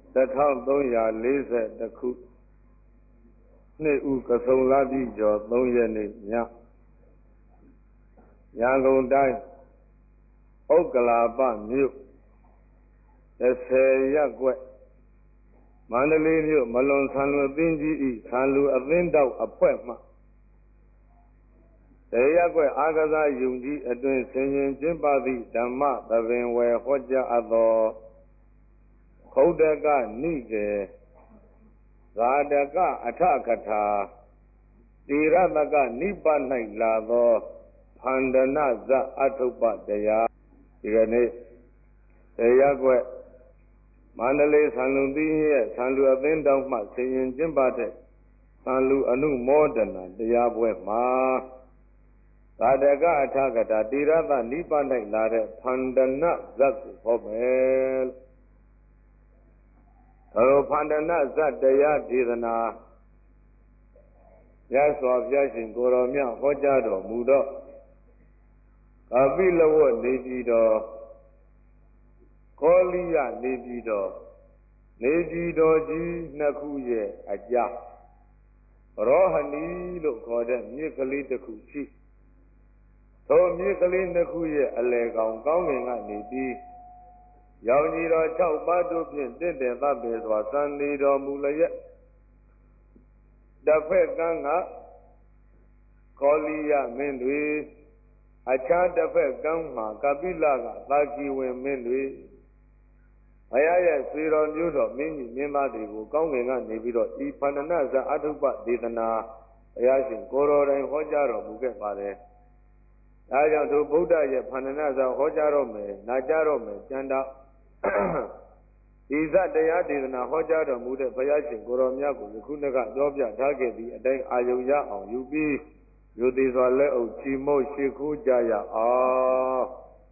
1340ခုနှစ်ဦးကဆုံလပြည့်ကျော်3ရက်နေ့ညရန်ကုန်တိုင်းဥက္ကလာပမြို့30ရပ်ကွက်မန္တလေးမြို့မလွန်ဆန်လူအသင်းကြီးဤဆန်လူအသင်းတောက်အဖွဲ့မှတရားကွက်အာကစားယုံကြီးအတွင်ဆင်ရင်ကျင်းပသည့်ဓမ္မသဘင်ဝယ်ဟောကြားအပ်သောခုတ်တကနိကေဂါတကအထကထာတိရတကနိပ၌လာသောဖန္ဒနဇအထုပ္ပတရားဒီကနေ့တရားကွက်မန္တလေးဆန်လူသင်းရဲ့ဆန်လူအသင်းတောက်မှဆင်ရင်ကျင်းပတဲ့ဆန်လူအနုမောဒနာတရားပွဲမှာသာတကအထကတာတိရသနိဗ္ဗာန်၌လာတဲ့ဖန္ဒနဇတ်ကိုဟောမယ်လို့ဖန္ဒနဇတ်တရားဒေသနာရသော်ဘုရားရှင်ကိုရောမြတ်ဟောကြားတော်မူတော့အပိလဝတ်နေပြည်တော်ကောလိယနေပြည်တော်ကြီးနှစ်ခုရဲ့အကြားရောဟဏီလို့ခေါ်တဲ့မြစ်ကလေးတစ်ခုရှိထိုမြစ်ကလေးနှစ်ခုရဲ့အလယ်ကောင်ကောင်းငင်ကနေပြီးရောင်ကြီးတော်6ပါးတို့ဖြင့်တင့်တယ်သဗ္ဗေစွာစံနေတော်မူလျက်တစ်ဖက်ကန်းကကောလိယမင်းတွေအခြားတစ်ဖက်ကန်းမှာကပိလကသာကီဝင်မင်းတွေဘုရားရဲ့ဆွေတော်မျိုးတော်မင်းကြီးမင်းသားတွေကိုကောင်းငင်ကနေပြီးတော့ဤဖန္ဒနဇအထုပ္ပဒေသနာဘုရားရှင်ကိုတော်တိုင်ဟောကြားတော်မူခဲ့ပါတယ်။ဒါကြောင့်သူဗုဒ္ဓရဲ့ဖန္ဒနဇဟောကြားတော်မယ်နာကြားတော်မယ်ကျမ်းတော်ဒီဇတရားဒေသနာဟောကြားတော်မူတဲ့ဘုရားရှင်ကိုတော်မြတ်ကိုယခုနှစ်ကပြောပြထားခဲ့သည့်အတိုင်းအာယုံရအောင်ယူပြီးယူသည်စွာလက်အုပ်ချီမုတ်ရှိခိုးကြရအောင်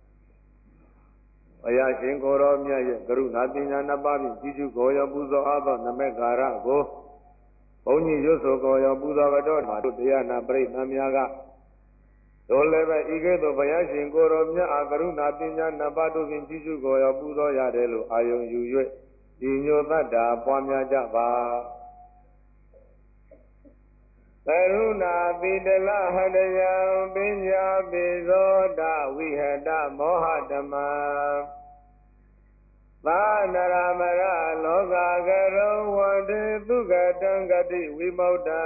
ဘုရားရှင်ကိုတော်မြတ်ရဲ့ကရုဏာပညာနှစ်ပါးဖြင့်ကြီးကျူးကိုရောပူဇော်အားသောနမေကာရကိုဘုန်းကြီးရွတ်ဆိုကိုရောပူဇော်တော်မှာတို့တရားနာပရိသတ်များကတို့လည်းပဲဤကဲ့သို့ဘုရားရှင်ကိုတော်မြတ်အားကရုဏာပညာနှစ်ပါးတို့ဖြင့်ကြီးကျူးကိုရောပူဇော်ရတယ်လို့အာယုံယူ၍ဒီညိုတတ်တာပွားများကြပါကရုဏာပိတလဟတယံပညာပိဇောတဝိဟတမောဟဓမ္မသာနရမရလောကကရုံဝတေသုကတံဂတိဝိမု ක්ත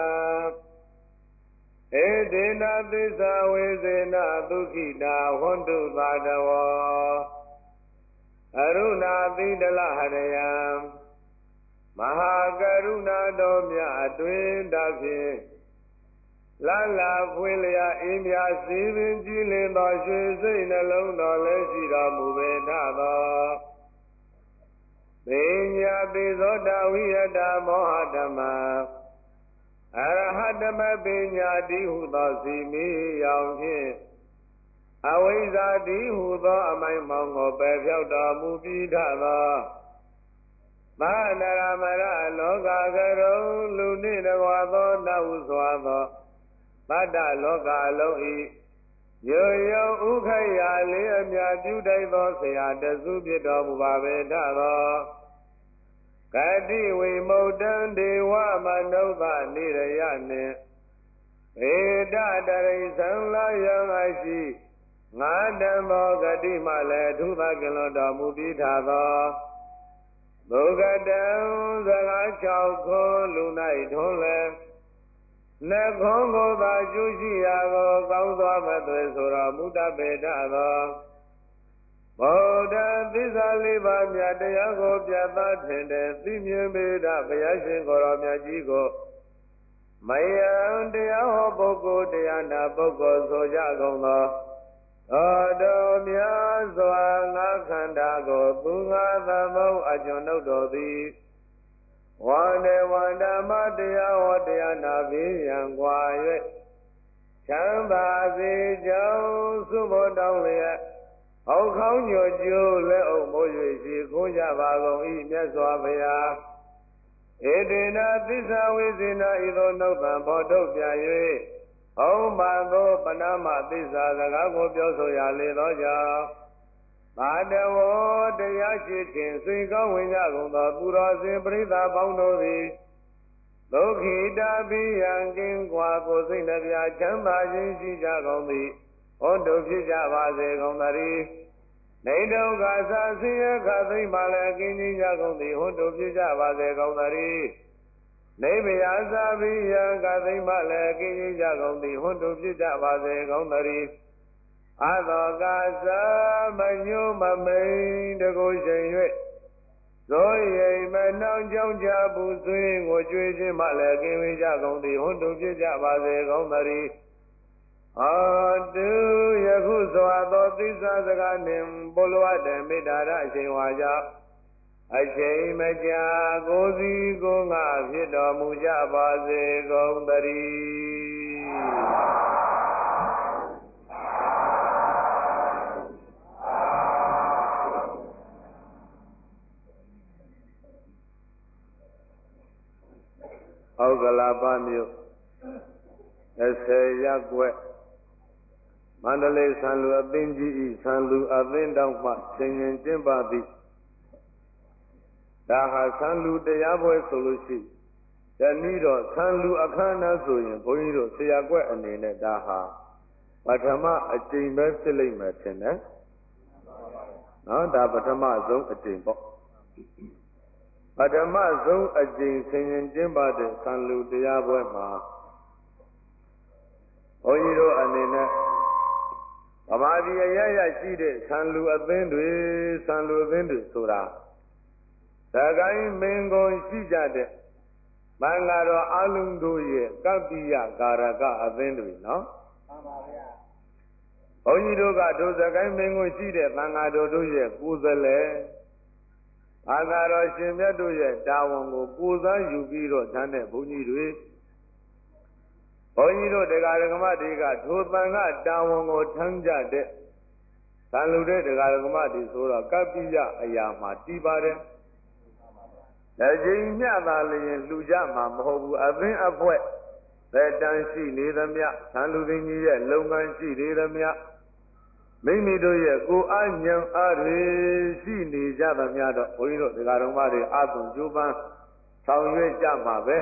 ဧတေနသစ္စာဝေစေနဒုက္ခိတာဟွန္တုသာတဝောအရုဏာပိတလဟတယံမဟာကရုဏာတော်မြတ်အတွင်တဖြင့်လာလာဖွေလျာအေးမြစီပင်ကြည်လင်သောရွှေစိတ်နှလုံးတော်လည်းရှိတော်မူပေထသောပညာပိဇောတဝိယတမောဟဓမ္မအရဟတမပညာတိဟုသောစီမီရောင်ဖြင့်အဝိဇ္ဇာတိဟုသောအမိုင်မောင်ကိုပယ်ဖြောက်တော်မူပြီးထသောသာနရမရလောကကရုံလူနှင့်တကွာသောနတ်ဟုစွာသောတတ္တလောကအလုံးဤရိုးရိုးဥခရာလေးအမြပြုတိုက်သောဆရာတစုဖြစ်တော်မူပါပေထသောကတိဝိမု ක්ත ံဒေဝမနုဿနိရယနှင့်ဧတတရိသံလာယံအရှိငါဓမ္မောဂတိမှလည်းထူသကင်လွန်တော်မူပြီးထသောဘုဂတံစကား6ခုလူ၌ထွန်းလဲနှခုံးကိုသာကျူးရှိရာကိုကောင်းစွာမသွေဆိုတော်မူတတ်ပေထသောဗုဒ္ဓသစ္စာလေးပါးမြတ်တရားကိုပြသထင်တဲ့သိမြင်ပေတဘုရားရှင်ကိုယ်တော်မြတ်ကြီးကိုမယံတရားဟောပုဂ္ဂိုလ်တရားနာပုဂ္ဂိုလ်ဆိုကြကုန်သောသောတော်များစွာငါခန္ဓာကိုသူငါသမုတ်အကျွန်ုပ်တော်သည်ဝန္ဒေဝန္ဓမတရားဟောတရားနာပြီးရန်กว่า၍ချမ်းသာစေကြောင်းသုမောတောင်းလျက်ဟောခေါင်းညွတ်ကျိုးလက်အုပ်မိုး၍ရှိခိုးကြပါကုန်၏မြတ်စွာဘုရားဧတေနသစ္စာဝိဇေနဤသို့နှုတ်သံဖော်ထုတ်ပြန်၍ဟောပါသောပဏမသစ္စာစကားကိုပြောဆိုရလေသောကြောင့်ဘာတဝောတရားရှိခြင်းစိတ်ကောင်းဝင်ကြကုန်သောသူတော်စင်ပရိသတ်ပေါင်းတို့သည်ဒုက္ခိတပိယံကင်းကွာကိုယ်စိတ်နှပြချမ်းသာခြင်းရှိကြကုန်သည်ဟောတုဖြစ်ကြပါစေကုန်သတည်းနေဒုက္ခသာဆင်းရဲခသိမ့်မှလည်းကင်းခြင်းကြကုန်သည်ဟောတုဖြစ်ကြပါစေကုန်သတည်းနေဗယာသာပိယံကသိမ့်မှလည်းကင်းခြင်းကြကုန်သည်ဟောတုဖြစ်ကြပါစေကုန်သတည်းအသောကာသမညုမမိန်တကုရှင်၍ဇောရိမ်မနှောင်းကြောင်းကြပူဆွေးငိုကြွေးခြင်းမှလည်းကင်းဝေးကြကုန်သည်ဟွန်းတုဖြစ်ကြပါစေကုန်သတည်းဟောတုယခုစွာသောသစ္စာစကားနှင့်ပုလဝတ္တမေတ္တာရအချိန်ဝါကြောင့်အချိန်မကြာကိုယ်စီကိုယ်ငါဖြစ်တော်မူကြပါစေကုန်သတည်းဩကလာပမြို့30ရပ်ကွက်မန္တလေးဆန်လူအသင်းကြီးဤဆန်လူအသင်းတောင်မှဆင်ញင်ကျင်းပသည်ဒါဟာဆန်လူတရားပွဲဆိုလို့ရှိတနည်းတော့ဆန်လူအခမ်းအနားဆိုရင်ဘုန်းကြီးတို့ဆရာကွက်အနေနဲ့ဒါဟာပထမအကျင့်ပဲဖြစ်လိမ့်မယ်ထင်တယ်နော်ဒါပထမဆုံးအကျင့်ပေါ့ပထမဆုံးအကျင့်ဆင်ញင်ကျင်းပတဲ့ဆံလူတရားပွဲမှာဘုန်းကြီးတို့အနေနဲ့ဗမာပြည်အရရရှိတဲ့ဆံလူအသင်းတွေဆိုတာသကိုင်းမင်းကုံရှိကြတဲ့မင်္ဂတော်အလုံးတို့ရဲ့ကပ္ပိယကာရကအသင်းတွေနော်မှန်ပါဗျာဘုန်းကြီးတို့ကတို့သကိုင်းမင်းကုံရှိတဲ့သံဃာတော်တို့ရဲ့ကိုယ်စလဲအာသာတော်ရှင်မြတ်တို့ရဲ့တာဝန်ကိုကိုယ်စားယူပြီးတော့တန်းတဲ့ဘုန်းကြီးတွေဘုန်းကြီးတို့တရားဓမ္မတွေကထိုသံဃာတာဝန်ကိုထမ်းကြတဲ့သံလူတဲ့တရားဓမ္မတွေဆိုတော့ကပ္ပိယအရာမှာတည်ပါတယ်လက်ချိန်မြသာလျင်လှူကြမှာမဟုတ်ဘူးအသင်းအဖွဲ့သက်တမ်းရှိနေသမျှသံလူသိင်းကြီးရဲ့လုပ်ငန်းရှိနေသမျှမိမိတို့ရဲ့ကိုယ်အဉဏ်အားတွေရှိနေကြသမျှတော့ဘုန်းကြီးတို့တရားတော်မတွေအသွင်ကျိုးပန်းဆောင်ရွက်ကြမှာပဲ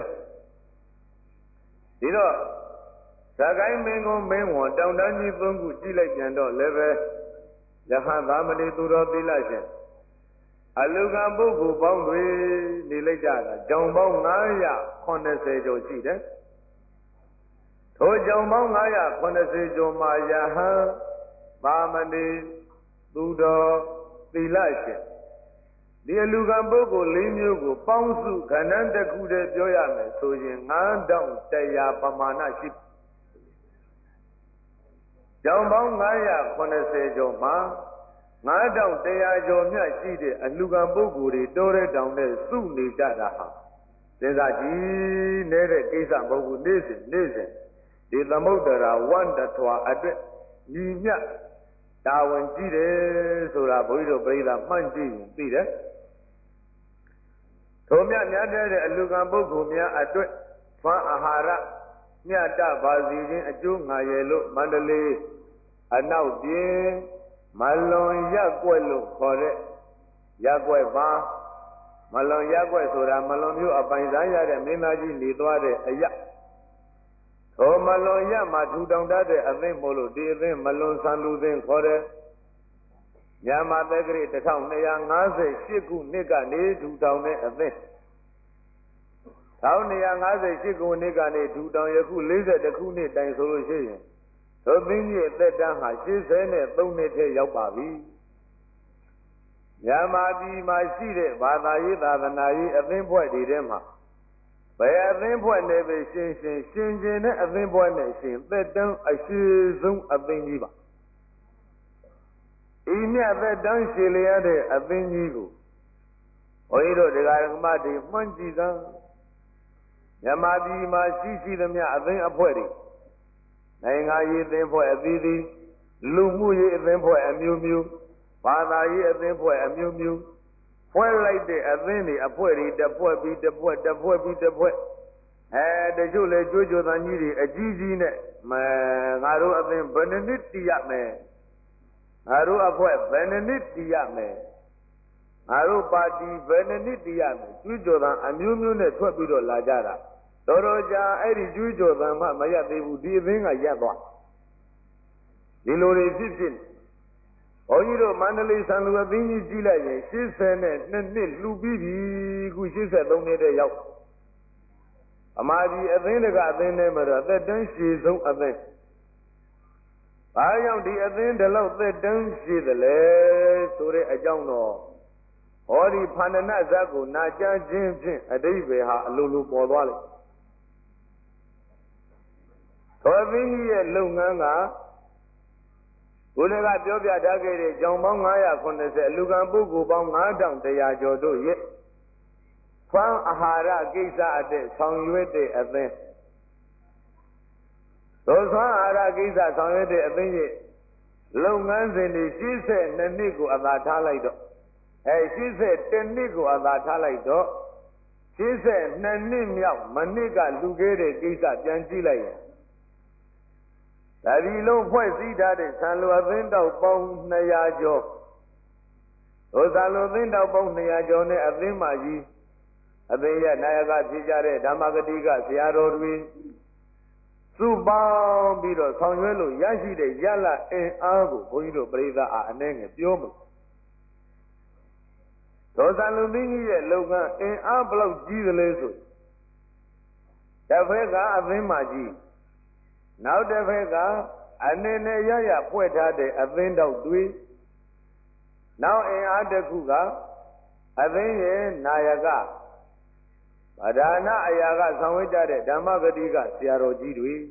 ဒီတော့သကိုင်းမင်းကုန်းမင်းဝန်တောင်တန်းကြီးသုံးခုကြည့်လိုက်ပြန်တော့လည်းပဲယဟန်သာမဏေသူတော်သီလရှင်အလူကံပုဂ္ဂိုလ်ပေါင်းတွေနေလိုက်ကြတာကြောင်ပေါင်း980ကျော်ရှိတယ်ထိုကြောင်ပေါင်း980ကျော်မှာယဟန်သာမဏေသူတော်သီလရှင်ဒီအလူကံပုဂ္ဂိုလ်၄မျိုးကိုပေါင်းစုခဏန်းတစ်ခုတည်းပြောရမယ်ဆိုရင်9100ပမာဏရှိကြောင်ပေါင်း980ကျော်မှာ9100ကျော်မြတ်ရှိတဲ့အလူကံပုဂ္ဂိုလ်တွေတိုးတဲ့တောင်နဲ့စုနေကြတာဟာစဉ်းစားကြည့်နေတဲ့ကိစ္စမဟုတ်ဘူးနေ့စဉ်ဒီသမုဒ္ဒရာဝန္တထွာအတွက်ညီမြတ်တာဝန်ကြည့်တယ်ဆိုတာဘုန်းကြီးတို့ပြိဿမှန်ကြည့်ရင်သိတယ်ထိုမြတ်များတဲ့အလူကံပုဂ္ဂိုလ်များအတွက်သွမ်းအာဟာရမြတ်တပါစီခြင်းအကျိုးငါရယ်လို့မန္တလေးအနောက်ပြင်မလွန်ရက်ွက်လို့ခေါ်တဲ့ရက်ွက်ပါမလွန်ရက်ွက်ဆိုတာမလွန်မျိုးအပိုင်စားရတဲ့မင်းသားကြီးနေသွားတဲ့အရာထိုမလွန်ရက်မှာထူထောင်တတ်တဲ့အသင်းမို့လို့ဒီအသင်းမလွန်ဆန်လူသင်းခေါ်တဲ့မြန်မာသက္ကရာ1258ခုနှစ်ကနေထူထောင်တဲ့အသင်း1258ခုနှစ်ကနေထူထောင်ယခု42ခုနှစ်တိုင်ဆိုလို့ရှိရင်သို့သင်းကြီးအသက်တန်းဟာ83နှစ်ထဲရောက်ပါပြီမြန်မာပြည်မှာရှိတဲ့ဘာသာရေးသာသနာရေးအသင်းဖွဲ့တွေထဲမှာဘယ်အသင်းဖွဲ့နေပဲရှင်းတဲ့အသင်းဖွဲ့နဲ့ရှင်သက်တမ်းအရှိဆုံးအသင်းကြီးပါဤမြတ်သက်တမ်းရှည်လျက်တဲ့အသင်းကြီးကိုဘုန်းကြီးတို့တရားဓမ္မတွေမှန်းကြည့်သာမြန်မာပြည်မှာရှိသမျှအသင်းအဖွဲ့တွေနိုင်ငံရေးအသင်းဖွဲ့အသီးသီးလူမှုရေးအသင်းဖွဲ့အမျိုးမျိုးဘာသာရေးအသင်းဖွဲ့အမျိုးမျိုးဖွဲ့လိုက်တဲ့အသင်းတွေအဖွဲ့တွေတစ်ဖွဲ့ပြီးတစ်ဖွဲ့တချို့လေကြွကြွတန်ကြီးတွေအကြီးကြီးနဲ့ငါတို့အသင်းဘယ်နှစ်နှစ်တည်ရမယ်ငါတို့အဖွဲ့ဘယ်နှစ်နှစ်တည်ရမယ်ငါတို့ပါတီဘယ်နှစ်နှစ်တည်ရမယ်ကျွေးကြော်သံအမျိုးမျိုးနဲ့ထွက်ပြီးတော့လာကြတာတော်တော်ကြာအဲ့ဒီကျွေးကြော်သံမှမရသေးဘူးဒီအသင်းကရပ်သွားဒီလိုတွေဖြစ်ဘုန်းကြီးတို့မန္တလေးဆန်လူအသင်းကြီးကြီးလိုက်ရင်82နှစ်လှူပြီးပြီခု83နှစ်တည်းရောက်အမာကြီးအသင်းတကအသင်းထဲမှာတော့သက်တမ်းရှည်ဆုံးအသင်းဘာကြောင့်ဒီအသင်းတလောက်သက်တမ်းရှည်တယ်လဲဆိုတဲ့အကြောင်းတော့ဟောဒီဖန္ဒနဇတ်ကိုနာကြားခြင်းဖြင့်အတိပ္ပယ်ဟာအလိုလိုပေါ်သွားလိမ့်သောအသင်းကြီးရဲ့လုပ်ငန်းကဘုရားကပြောပြထားခဲ့တဲ့ကြောင်ပေါင်း980အလူကံပုဂ္ဂိုလ်ပေါင်း9100ကျော်တို့ရဲ့ဖန်အာဟာရကိစ္စအတဲ့ဆောင်ရွက်တဲ့အသင်းသောဖန်အာဟာရကိစ္စဆောင်ရွက်တဲ့အသင်းရဲ့လုပ်ငန်းစဉ်တွေ82နှစ်ကိုအသာထားလိုက်တော့82နှစ်ကိုအသာထားလိုက်တော့82နှစ်မြောက်မနှစ်ကလူခဲ့တဲ့ကိစ္စပြန်ကြည့်လိုက်ရင်ဒါဒီလုံးဖွဲ့စည်းထားတဲ့ဆံလိုအသင်းတော်ပေါင်း200ကျော်ဒုဆံလိုအသင်းတော်ပေါင်း200ကျော်နဲ့အသင်းမကြီးအသင်းရဲ့နာယကဖြစ်ကြတဲ့ဓမ္မဂတိကဆရာတော်တွေစုပေါင်းပြီးတော့ဆောင်ရွက်လို့ရရှိတဲ့ရလအင်အားကိုဘုန်းကြီးတို့ပြိဿအားအနှဲငယ်ပြောမှုဒုဆံလိုအသင်းကြီးရဲ့လုပ်ငန်းအင်အားဘလောက်ကြီးသလဲဆိုတစ်ဖက်ကအသင်းမကြီးနောက်တစ်ဖက်ကအနေနဲ့ရရဖွဲ့ထားတဲ့အသင်းတော်တွေနောက်အင်အားတစ်ခုကအသင်းရဲ့နာယကဗဒါနအရာကဆောင်ဝေးကြတဲ့ဓမ္မဂတိကဆရာတော်ကြီးတွေ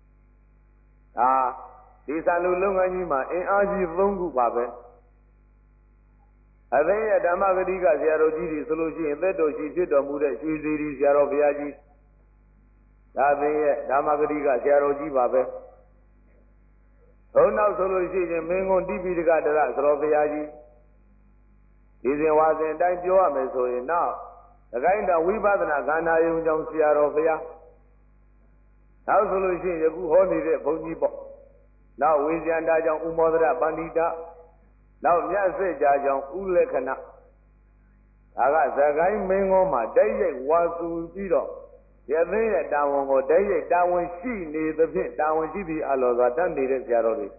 ဒီသံလူလုပ်ငန်းကြီးမှာအင်အားကြီး3ခုပါပဲအသင်းရဲ့ဓမ္မဂတိကဆရာတော်ကြီးတွေဆိုလို့ရှိရင်သက်တော်ရှိဖြစ်တော်မူတဲ့ရွှေစီရီဆရာတော်ဘုရားကြီးဒါသင်ရဲ့ဓမ္မဂတိကဆရာတော်ကြီးပါပဲဘုံနောက်ဆိုလို့ရှိရင်မင်းကုန်းတိပိဋကတရသရောဘုရားကြီးဒီစဉ်ဝါစဉ်အတိုင်းပြောရမယ်ဆိုရင်နောက်တခိုင်းတော်ဝိပဿနာခန္ဓာယုံကြောင့်ဆရာတော်ဘုရားနောက်ဆိုလို့ရှိရင်ယခုဟောနေတဲ့ဘုန်းကြီးပေါ့နောက်ဝိဇ္ဇန္တာကြောင့်ဥမောဒရပန္တိတာနောက်မြတ်စေကြာကြောင့်ဥလက္ခဏဒါကသခိုင်းမင်းကုန်းမှာတိုက်ရိုက်ဝါစုပြီးတော့ယသိရဲ့တာဝန်ကိုတိုက်ရိုက်တာဝန်ရှိနေသဖြင့်တာဝန်ရှိပြီးအလောစွာတတ်နေတဲ့ဆရာတော်တွေ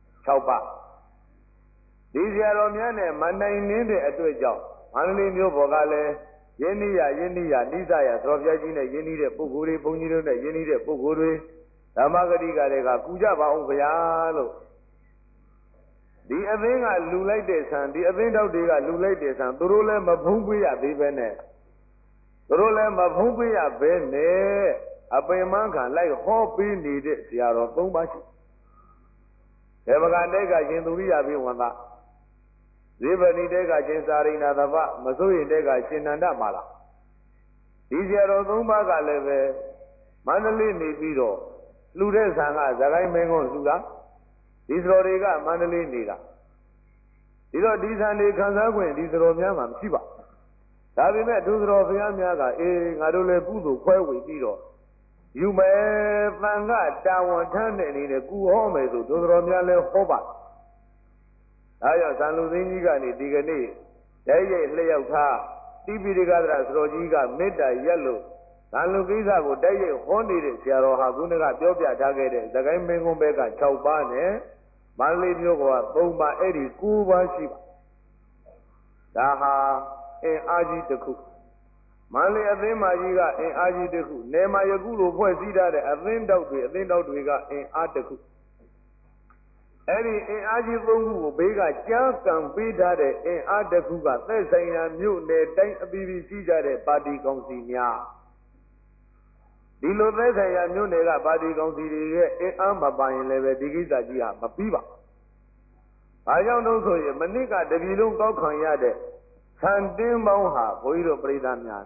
6ပါးဒီဆရာတော်များနဲ့မနိုင်နေတဲ့အတွက်ကြောင့်မန္တလေးမြို့ပေါ်ကလည်းယင်းနိယနိစ္စယသရောပြကြီးနဲ့ယင်းနေတဲ့ပုဂ္ဂိုလ်တွေဘုန်းကြီးတို့နဲ့ယင်းနေတဲ့ပုဂ္ဂိုလ်တွေဓမ္မဂတိကတွေကကူကြပါအောင်ဗျာလို့ဒီအသင်းကလူလိုက်တဲ့ဆံဒီအသင်းတော်တွေကလူလိုက်တဲ့ဆံသူတို့လည်းမဖုံးပေးရသေးပဲနဲ့သူတို့လည်းမဖုံးပေးရဘဲနဲ့အပင်မခံလိုက်ဟောပေးနေတဲ့ဆရာတော်3ပါးရှိဒေဝကတေကရှင်သူရိယဘိဝန္တဇေဗဏိတေကရှင်စာရိဏသဗ္ဗမစိုးရင်တေကရှင်နန္ဒမာလာဒီဆရာတော်3ပါးကလည်းပဲမန္တလေးနေပြီးတော့လှူတဲ့ဆံကသခိုင်းမင်းကုန်းလှူတာဒီသတော်တွေကမန္တလေးနေတာဒီတော့ဒီဆံတွေခံစားခွင့်ဒီသတော်များမှာမရှိပါဒါပေမဲ့ဒုသတော်ဘုရားများကငါတို့လည်းကုသိုလ်ခွဲဝေပြီးတော့ယူမယ်သံဃတာဝန်ထမ်းတဲ့အနေနဲ့ကုဟောမယ်ဆိုဒုသတော်များလည်းဟောပါဒါကြောင့်ဇန်လူသိန်းကြီးကနေဒီကနေ့တည်းရဲ့လျှောက်ထားတိပိဋကသရသတော်ကြီးကမေတ္တာရက်လို့ဇန်လူကိစ္စကိုတည်းရဲ့ဟောနေတဲ့ဆရာတော်ဟာခုနကပြောပြထားခဲ့တဲ့သခိုင်းမင်းကုန်းဘက်က6ပါးနဲ့မန္တလေးမြို့က3ပါးအဲ့ဒီ9ပါးရှိပါဒါဟာအင်အားကြီးတစ်ခုမန္တလေးအသင်းမကြီးကအင်အားကြီးတစ်ခုနေမှာယခုလိုဖွဲ့စည်းထားတဲ့အသင်းတောက်တွေကအင်အားတစ်ခုအဲ့ဒီအင်အားကြီး3ခုကိုဘေးကကြားကံပေးထားတဲ့အင်အားတစ်ခုကသက်ဆိုင်ရာမြို့နယ်တိုင်းအသီးသီးရှိကြတဲ့ပါတီကောင်စီများဒီလိုသက်ဆိုင်ရာမြို့နယ်ကပါတီကောင်စီတွေရဲ့အင်အားမပါရင်လည်းပဲဒီကိစ္စကြီးဟာမပြီးပါဘာကြောင့်လို့ဆိုရင်မနစ်ကတပြည်လုံးကောက်ခံရတဲ့ဆန်တင်းပေါင်းဟာဘုန်းကြီးတို့ပြိဿများ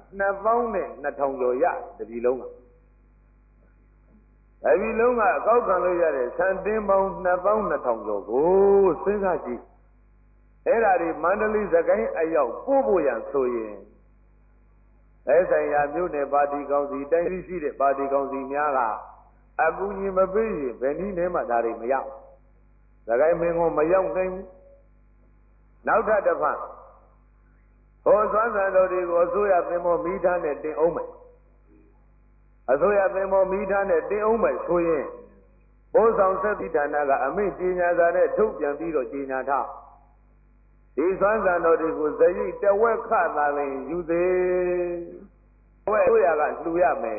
2200ကျော်ရတပြည်လုံးကတပြည်လုံးကအကောက်ခံလို့ရတဲ့ဆန်တင်းပေါင်း2200ကျော်ကိုစဉ်းစားကြည့်အဲ့ဒါဒီမန္တလေးစကိုင်းအရောက်ပို့ဖို့ရန်ဆိုရင်အဲဆိုင်ရာမြို့နယ်ပါတီကောင်စီတိုင်းရှိတဲ့ပါတီကောင်စီများကအကူအညီမပေးရင်ဘယ်နည်းနဲ့မှဒါတွေမရဘူးစကိုင်းမင်းကမရောက်နိုင်ဘူးနောက်ထပ်တစ်ဖက်ဟိုသွမ်းဆန်တော်တွေကိုအစိုးရသင်္ဘောမိသားနဲ့တင်အောင်မယ်အစိုးရသင်္ဘောမိသားနဲ့တင်အောင်မယ်ဆိုရင်ဘိုးဆောင်ဆက်တိဌာနကအမိန့်ကြေညာစာနဲ့ထုတ်ပြန်ပြီးတော့ကြေညာထားဒီသွမ်းဆန်တော်တွေကိုဇယိတဝက်ခသာလင်ယူသေးဝက်ဆိုရကလှူရမယ်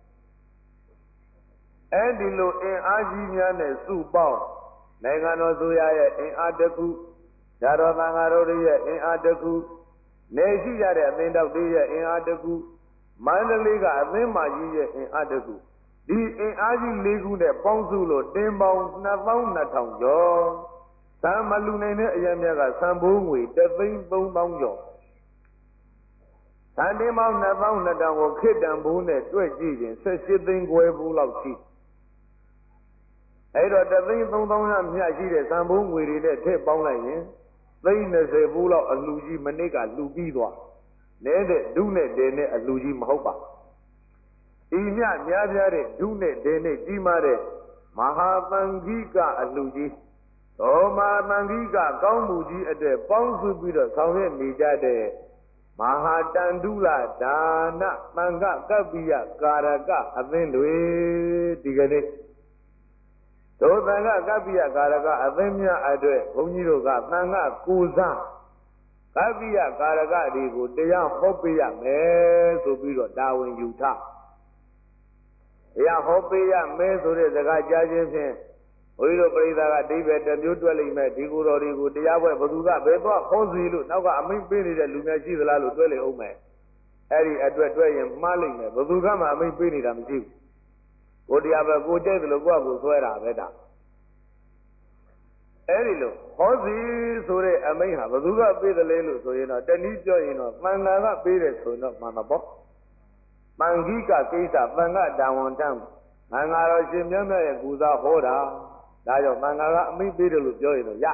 အဲ့ဒီလိုအင်အားကြီးများနဲ့စုပေါင်းနိုင်ငံတော်ဆိုရရဲ့အင်အားတစ်ခုဓာတော်သံဃာတော်တွေရဲ့အင်အားတစ်ခုနေရှိကြတဲ့အသင်းတော်တွေရဲ့အင်အားတစ်ခုမန္တလေးကအသင်းမကြီးရဲ့အင်အားတစ်ခုဒီအင်အားကြီး၄ခုနဲ့ပေါင်းစုလို့တင်းပေါင်း22,000ကျော်သံမလူနိုင်တဲ့အရာများကသံဘိုးငွေ3,300,000ကျော်သံတင်းပေါင်း22,000ကိုခေတ္တံဘိုးနဲ့တွဲကြည့်ရင်18သိန်းခွဲဘူးလောက်ရှိအဲ့တော့3,300,000မြတ်ရှိတဲ့သံဘိုးငွေတွေနဲ့ထည့်ပေါင်းလိုက်ရင်30ဘူးလောက်အလှကြီးမနစ်ကလှူပြီးသွားနေတဲ့ဒုနဲ့တဲနဲ့အလှကြီးမဟုတ်ပါဤမြများပြားတဲ့ဒုနဲ့တဲနဲ့ကြီးမားတဲ့မဟာသံဃိကအလှကြီးသောမဟာသံဃိကကောင်းမှုကြီးအတွက်ပေါင်းစုပြီးတော့ဆောင်ရွက်နေကြတဲ့မဟာတန္တုလဒါနသံဃကပ္ပိယကာရကအသင်းတွေဒီကနေ့သောသံဃကပ္ပိယကာရကအသင်းများအတွက်ဘုန်းကြီးတို့ကသံဃကိုစားကပ္ပိယကာရကတွေကိုတရားဟောပေးရမယ်ဆိုပြီးတော့တာဝန်ယူထားတရားဟောပေးရမယ်ဆိုတဲ့စကားကြားခြင်းဖြင့်ဘုန်းကြီးတို့ပရိသတ်ကအဓိပ္ပာယ်တစ်မျိုးတွက်လိမ့်မယ်ဒီကိုယ်တော်တွေကိုတရားပွဲဘသူကဘယ်တော့ဟောစီလို့နောက်ကအမိန့်ပေးနေတဲ့လူများရှိသလားလို့တွက်လိမ့်အောင်မယ်အဲ့ဒီအတွက်တွက်ရင်မှားလိမ့်မယ်ဘသူကမှအမိန့်ပေးနေတာမရှိဘူးကိုတရားပဲကိုကြိုက်တယ်လို့ကိုယ့်အကိုဆွဲတာပဲဒါအဲ့ဒီလိုဟောစီဆိုတဲ့အမိန့်ဟာဘသူကပေးတယ်လဲလို့ဆိုရင်တော့တနည်းပြောရင်တော့သံဃာကပေးတယ်ဆိုရင်တော့မှန်မှာပေါ့သံဃိကကိစ္စသံဃာတာဝန်တန်းသံဃာတော်ရှင်မြတ်မြတ်ရဲ့ကူစားဟောတာဒါကြောင့်သံဃာကအမိန့်ပေးတယ်လို့ပြောရင်တော့ရ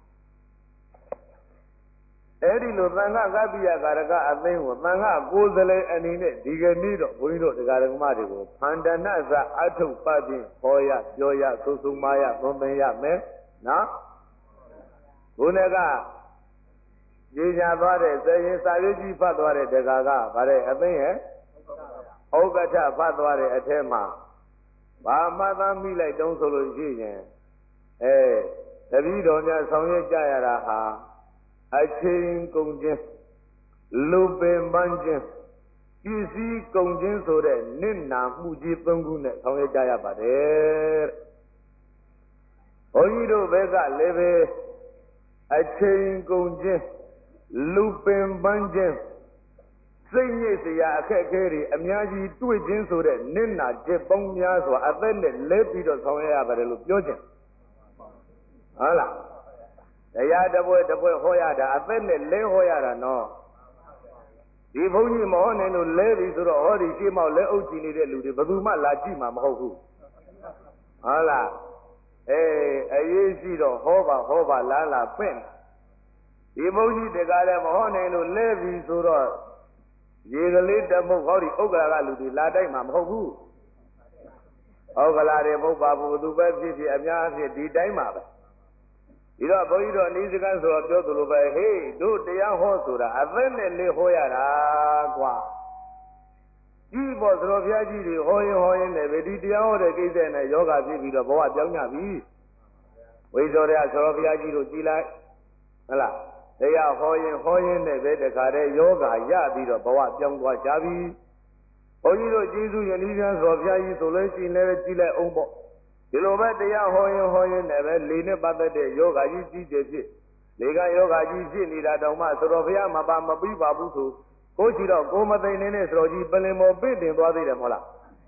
အဲ့ဒီလိုသံဃာကပ္ပိယကာရကအသိကိုသံဃာကိုယ်စလဲအနေနဲ့ဒီကနေ့တော့ဘုန်းကြီးတို့တရားဓမ္မတွေကိုဖန္ဒနာစအထုပ်ပတ်ဖြင့်ဟောရပြောရသုစုမာရသွန်သင်ရမယ်နော်ဘုန်းကကြေညာသွားတဲ့ဇယင်စာရွက်ကြီးဖတ်သွားတဲ့တရားကဗါတဲ့အသိရဲ့ဥက္ကဋ္ဌဖတ်သွားတဲ့အထဲမှာဘာမှသာမိလိုက်တုံးဆိုလို့ရှိရင်တပည့်တော်များဆောင်ရွက်ကြရတာဟာအချိန်ကုန်ခြင်းလူပင်ပန်းခြင်းပစ္စည်းကုန်ခြင်းဆိုတဲ့နစ်နာမှုကြီး၃ခုနဲ့ဆောင်ရွက်ကြရပါတယ်ဘုန်းကြီးတို့ဘက်ကလည်းပဲအချိန်ကုန်ခြင်းလူပင်ပန်းခြင်းစိတ်ညစ်စရာအခက်အခဲတွေအများကြီးတွေ့ခြင်းဆိုတဲ့နစ်နာချက်ပေါင်းများစွာအသက်နဲ့လဲပြီးတော့ဆောင်ရွက်ရပါတယ်လို့ပြောခြင်းဟုတ်လားတရားတစ်ပွဲတစ်ပွဲဟောရတာအသက်နဲ့လဲဟောရတာနော်ဒီဘုန်းကြီးမဟောနိုင်လို့လဲပြီဆိုတော့ဟောဒီရှေ့မောက်လဲအုပ်ကြည့်နေတဲ့လူတွေဘယ်သူမှလာကြည့်မှာမဟုတ်ဘူးဟုတ်လားအရေးရှိတော့ဟောပါလားလာပင့်ဒီဘုန်းကြီးတကားလည်းမဟောနိုင်လို့လဲပြီဆိုတော့ရေကလေးတမုတ်ဟောဒီဥက္ကရာကလူတွေလာတိုက်မှာမဟုတ်ဘူးဥက္ကလာတွေမဟုတ်ပါဘူးသူပဲဖြစ်ဖြစ်အများအဖြစ်ဒီတိုင်းမှာပဲဒီတော့ဘုန်းကြီးတို့အနည်းစကားဆိုတော့ပြောသလိုပဲဟေးတို့တရားဟောဆိုတာအသက်နဲ့လေးဟောရတာကွာကြီးပေါ်သတော်ဘုရားကြီးတွေဟောရင်လည်းပဲဒီတရားဟောတဲ့ကိစ္စနဲ့ယောဂဖြစ်ပြီးတော့ဘဝပြောင်းကြပြီဝိဇ္ဇောရသတော်ဘုရားကြီးတို့ကြည်လိုက်ဟလားတရားဟောရင်နဲ့ပဲတခါတည်းယောဂရပြီးတော့ဘဝပြောင်းသွားကြပြီဘုန်းကြီးတို့ကျေးဇူးရည်နည်းများဆိုဘုရားကြီးဆိုလို့ရှိရင်လည်းကြည်လိုက်အောင်ပေါ့ဒီလိုပဲတရားဟောရင်နဲ့ပဲလေနဲ့ပတ်သက်တဲ့ယောဂကြီးကြီးကျယ်ဖြစ်လေကယောဂကြီးဖြစ်နေတာတောင်မှသတော်ဘုရားမပါမပြီးပါဘူးဆိုကိုရှိတော့ကိုမသိနေတဲ့သတော်ကြီးပလင်မော်ပြင့်တင်သွားသေးတယ်မဟုတ်လား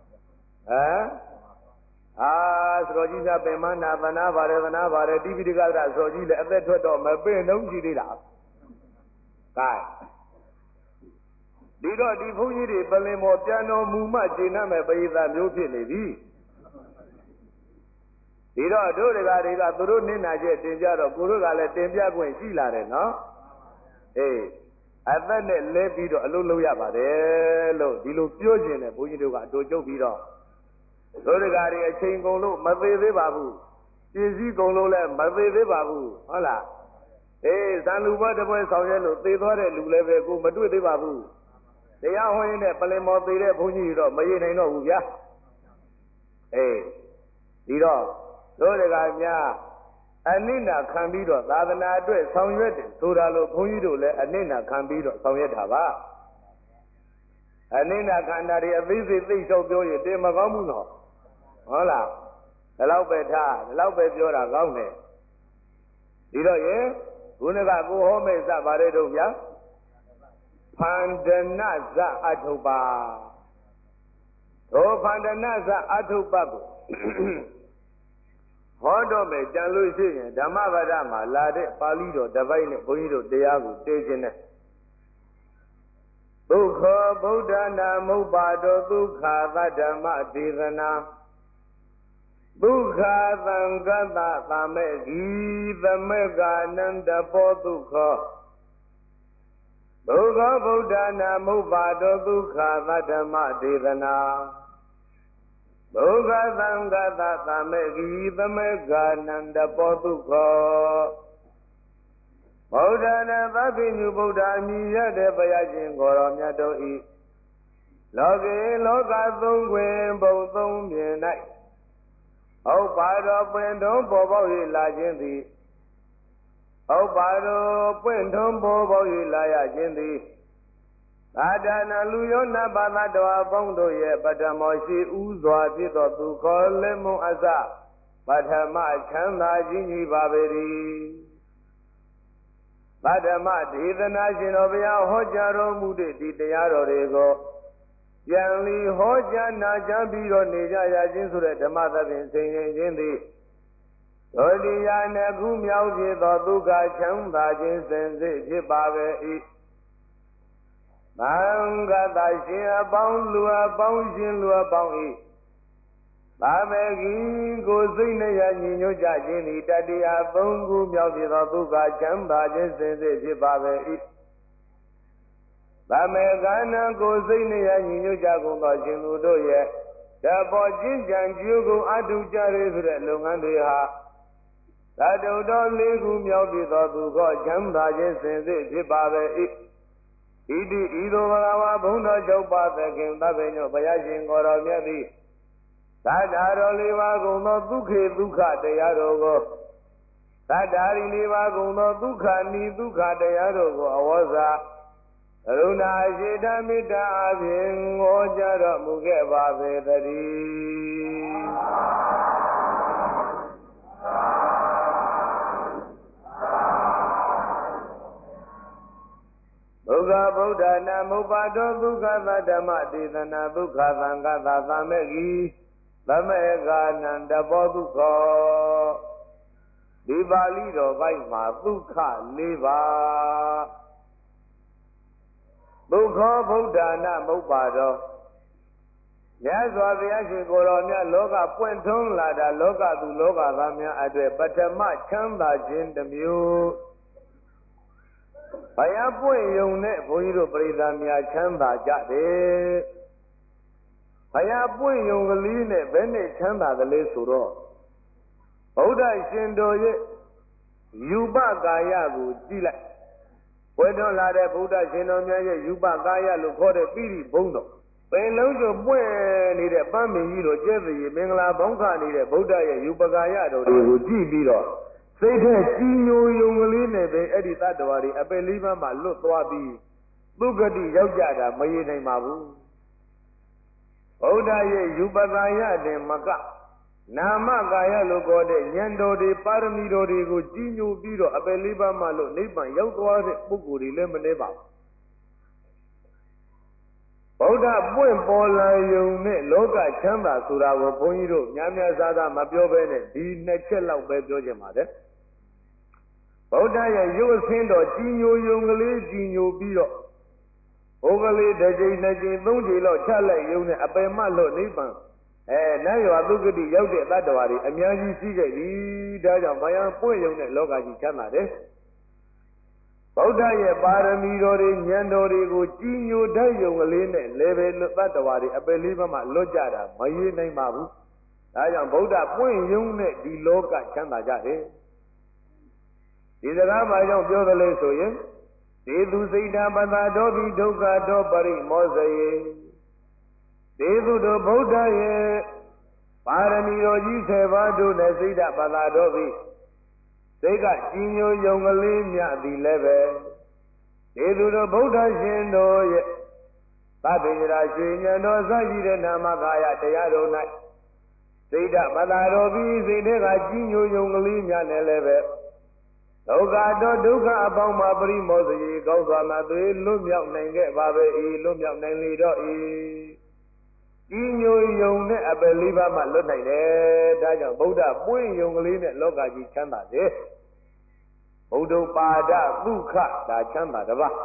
သတော်ကြီးကပင်မနာသနာပါတယ်တိပိဋကရသတော်ကြီးလည်းအသက်ထွက်တော့မပင့်တော့ရှိသေးတာကဲဒီတော့ဒီဘုန်းကြီးတွေပလင်မော်ပြန်တော်မူမှရှင်းမဲ့ပရိသတ်မျိုးဖြစ်နေပြီဒီတော့တို့တွေကသူတို့နင့်နာချက်တင်ကြတော့ကိုတို့ကလည်းတင်ပြခွင့်ရှိလာတယ်နော်အသက်နဲ့လဲပြီးတော့အလုပ်လုပ်ရပါတယ်လို့ဒီလိုပြောခြင်းနဲ့ဘုန်းကြီးတို့ကအတူကျုပ်ပြီးတော့တို့တွေကတွေအချိန်ကုန်လို့မသေးသေးပါဘူးပစ္စည်းကုန်လို့လည်းမသေးသေးပါဘူးဟုတ်လားဇန်လူဘတပွဲဆောင်ရဲလို့သေသွားတဲ့လူလည်းပဲကိုမတွေ့သေးပါဘူးတရားဟောရင်နဲ့ပလင်မော်သေးတဲ့ဘုန်းကြီးတော့မရေနိုင်တော့ဘူးဗျာဒီတော့တို့တကများအနိနာခံပြီးတော့သာသနာအတွက်ဆောင်ရွက်တယ်ဆိုတာလို့ဘုန်းကြီးတို့လည်းအနိနာခံပြီးတော့ဆောင်ရွက်တာပါအနိနာခန္ဓာတွေအသေးစိတ်သိလျှောက်ပြောရင်တင်မကောင်းဘူးနော်ဟုတ်လားဒီလောက်ပဲထားဒီလောက်ပဲပြောတာကောင်းတယ်ဒီတော့ရေခုနကကိုဟောမိတ်စပါရဲတို့ဗျာဖန္ဒနာဇအထုပ္ပါသောဖန္ဒနာဇအထုပ္ပကိုဟောတော့မယ်ကြံလို့ရှိရင်ဓမ္မပဒမှာလာတဲ့ပါဠိတော်တစ်ပိုက်နဲ့ဘုန်းကြီးတို့တရားကိုတေးခြင်းနဲ့ဒုက္ခဗုဒ္ဓနာမုပ္ပါတောဒုက္ခသတ္တမဒေသနာဒုက္ခသံဃတသမေဂီသမကာနန္တပောဒုက္ခဒုက္ခဗုဒ္ဓနာမုပ္ပါတောဒုက္ခသတ္တမဒေသနာဒုက္ခသံဃတသမေဂီသမကာနန္တပောဒုက္ခဗုဒ္ဓနာသဗ္ဗညုဗုဒ္ဓအမိရတဲ့ဘုရားရှင်ကိုယ်တော်မြတ်တို့ဤလောကေလောကသုံးခွင်ဘုံသုံးမြင်၌ဥပ္ပါတော်ပွင့်ထုံးပေါ်ပေါက်၍လာခြင်းသည်ဥပ္ပါတော်ပွင့်ထုံးပေါ်ပေါက်၍လာရခြင်းသည်သာဒနာလူယောနဘာသတ္တဝါပေါင်းတို့ရဲ့ပထမောရှိဥစွာဖြစ်သောသူခေါ်လက်မွန်အစပထမချမ်းသာခြင်းကြီးပါပေ၏ပထမဒေသနာရှင်တော်ဘုရားဟောကြားတော်မူတဲ့ဒီတရားတော်တွေကိုပြန်လီဟောကြားနာကြားပြီးတော့နေကြရခြင်းဆိုတဲ့ဓမ္မသဖြင့်ဆင်ခြင်ခြင်းသည်ဒုတိယနှစ်ခုမြောက်ဖြစ်သောဒုက္ခချမ်းသာခြင်းစင်စစ်ဖြစ်ပါပဲ၏သံဃတရှင်အပေါင်းလူအပေါင်းရှင်လူအပေါင်း၏သာမေဂီကိုစိတ်နဲ့ညီညွတ်ကြခြင်းသည်တတိယသုံးခုမြောက်ဖြစ်သောဒုက္ခချမ်းသာခြင်းစင်စစ်ဖြစ်ပါပဲ၏သမေကနာကိုစိတ်နဲ့ညီညွတ်ကြကုန်သောရှင်လူတို့ရဲ့တဘောကျင့်ကြံကြိုးကိုအထုကြရဆိုတဲ့လုပ်ငန်းတွေဟာသတ္တုတော်လေးခုမြောက်ဖြစ်သောသူခေါ်ချမ်းသာခြင်းစင်စစ်ဖြစ်ပါပဲ၏ဣတိဤသို့ဘဂဝါဘုံတော်၆ပါးသခင်သဗ္ဗညုဘုရားရှင်ကိုယ်တော်မြတ်သည်သတ္တတော်လေးပါးကုန်သောဒုက္ခေဒုက္ခတရားတော်ကိုသတ္တရီလေးပါးကုန်သောဒုက္ခနိဒုက္ခတရားတော်ကိုအဝေါစာကရုဏာရှိတမေတ္တာအဖြင့်ဟောကြားတော်မူခဲ့ပါပေတည်းဒုက္ခဗုဒ္ဓနာမုပ္ပါတောဒုက္ခသတ္တမဒေသနာဒုက္ခသံဃတသမေဂီသမေကာနန္တပောဒုက္ခဒီပါဠိတော်ပိုင်းမှာဒုက္ခ၄ပါးဒုက္ခဗုဒ္ဓနာမုပ္ပါတောမြတ်စွာဘုရားရှင်ကိုယ်တော်မြတ်လောကပွင့်ထွန်းလာတာလောကသူလောကသားများအတွက်ပထမချမ်းသာခြင်းတစ်မျိုးဘုရားပွင့်ယုံနဲ့ဘုန်းကြီးတို့ပရိသတ်များချမ်းသာကြတယ်ဘုရားပွင့်ယုံကလေးနဲ့ဘယ်နဲ့ချမ်းသာကလေးဆိုတော့ဗုဒ္ဓရှင်တော်ရဲ့ယူပကာယကိုကြည့်လိုက်ဝေထွန်းလာတဲ့ဗုဒ္ဓရှင်တော်များရဲ့ယူပကာယလို့ခေါ်တဲ့ပိဋိဘုံတော်ပင်လုံးကျပွင့်နေတဲ့ပန်းမင်းကြီးတို့ကျဲစီမင်္ဂလာပေါင်းခနေတဲ့ဗုဒ္ဓရဲ့ယူပကာယတော်တွေကိုကြည့်ပြီးတော့စိတ်ထဲကြီးညိုယုံကလေးနဲ့ပဲအဲ့ဒီတတ္တဝါတွေအပယ်လေးပါးမှလွတ်သွားပြီးသုဂတိရောက်ကြတာမရနိုင်ပါဘူးဗုဒ္ဓရဲ့ယူပကာယတင်မကနာမကာယလို့ခေါ်တဲ့ဉာဏ်တော်တွေပါရမီတော်တွေကိုကြီးညိုပြီးတော့အပယ်လေးပါးမှလို့နိဗ္ဗာန်ရောက်သွားတဲ့ပုဂ္ဂိုလ်တွေလည်းမနေပါဘူးဗုဒ္ဓပွင့်ပေါ်လာယုံနဲ့လောကချမ်းသာဆိုတာကိုဘုန်းကြီးတို့များများစားစားမပြောဘဲနဲ့ဒီနှစ်ချက်လောက်ပဲပြောချင်ပါတယ်ဗုဒ္ဓရဲ့ရုပ်အဆင်းတော်ကြီးညိုယုံကလေးကြီးညိုပြီးတော့ဟိုကလေးတစ်ကြိမ်နှစ်ကြိမ်သုံးကြိမ်လောက်ချလိုက်ယုံနဲ့အပယ်မလို့နိဗ္ဗာန်နတ်ရွာသုဂတိရောက်တဲ့တတ္တဝါတွေအများကြီးရှိခဲ့ပြီဒါကြောင့်ဘယံပွင့်ယုံတဲ့လောကကြီးချမ်းသာတယ်ဗုဒ္ဓရဲ့ပါရမီတော်တွေဉာဏ်တော်တွေကိုကြီးညိုတတ်ယုံကလေးနဲ့လေပဲတတ္တဝါတွေအပယ်လေးပါးမှလွတ်ကြတာမရနိုင်ပါဘူးဒါကြောင့်ဗုဒ္ဓပွင့်ယုံတဲ့ဒီလောကချမ်းသာကြတယ်ဒီစကားဘာကြောင့်ပြောသလဲဆိုရင်ဒေသူစိတ်တပတ္တတော်ဘိဒုက္ခတော်ပရိမောဇယေဒေသူတို့ဗုဒ္ဓရဲ့ပါရမီတော်ကြီး7ပါးတို့နဲ့စိတ်တပတ္တတော်ဘိစိတ်ကကြီးညိုယုံကလေးမြသည်လည်းပဲဒေသူတို့ဗုဒ္ဓရှင်တို့ရဲ့သဗ္ဗေရာရွှေဉဏ်တော်စရှိတဲ့နာမကာယတရားတော်၌စိတ်တပတ္တတော်ဘိစိတ်ကကြီးညိုယုံကလေးမြနဲ့လည်းပဲဒုက္ခတော့ဒုက္ခအပေါင်းမှာပရိမောဇယေကောင်းစွာမှသွေလွတ်မြောက်နိုင်ခဲ့ပါပဲ၏လွတ်မြောက်နိုင်လေတော့၏ကြီးညိုယုံနဲ့အပယ်လေးပါးမှလွတ်နိုင်တယ်ဒါကြောင့်ဗုဒ္ဓပွင့်ယုံကလေးနဲ့လောကကြီးချမ်းသာတယ်ဗုဒ္ဓပါဒဒုက္ခဒါချမ်းသာတစ်ပါး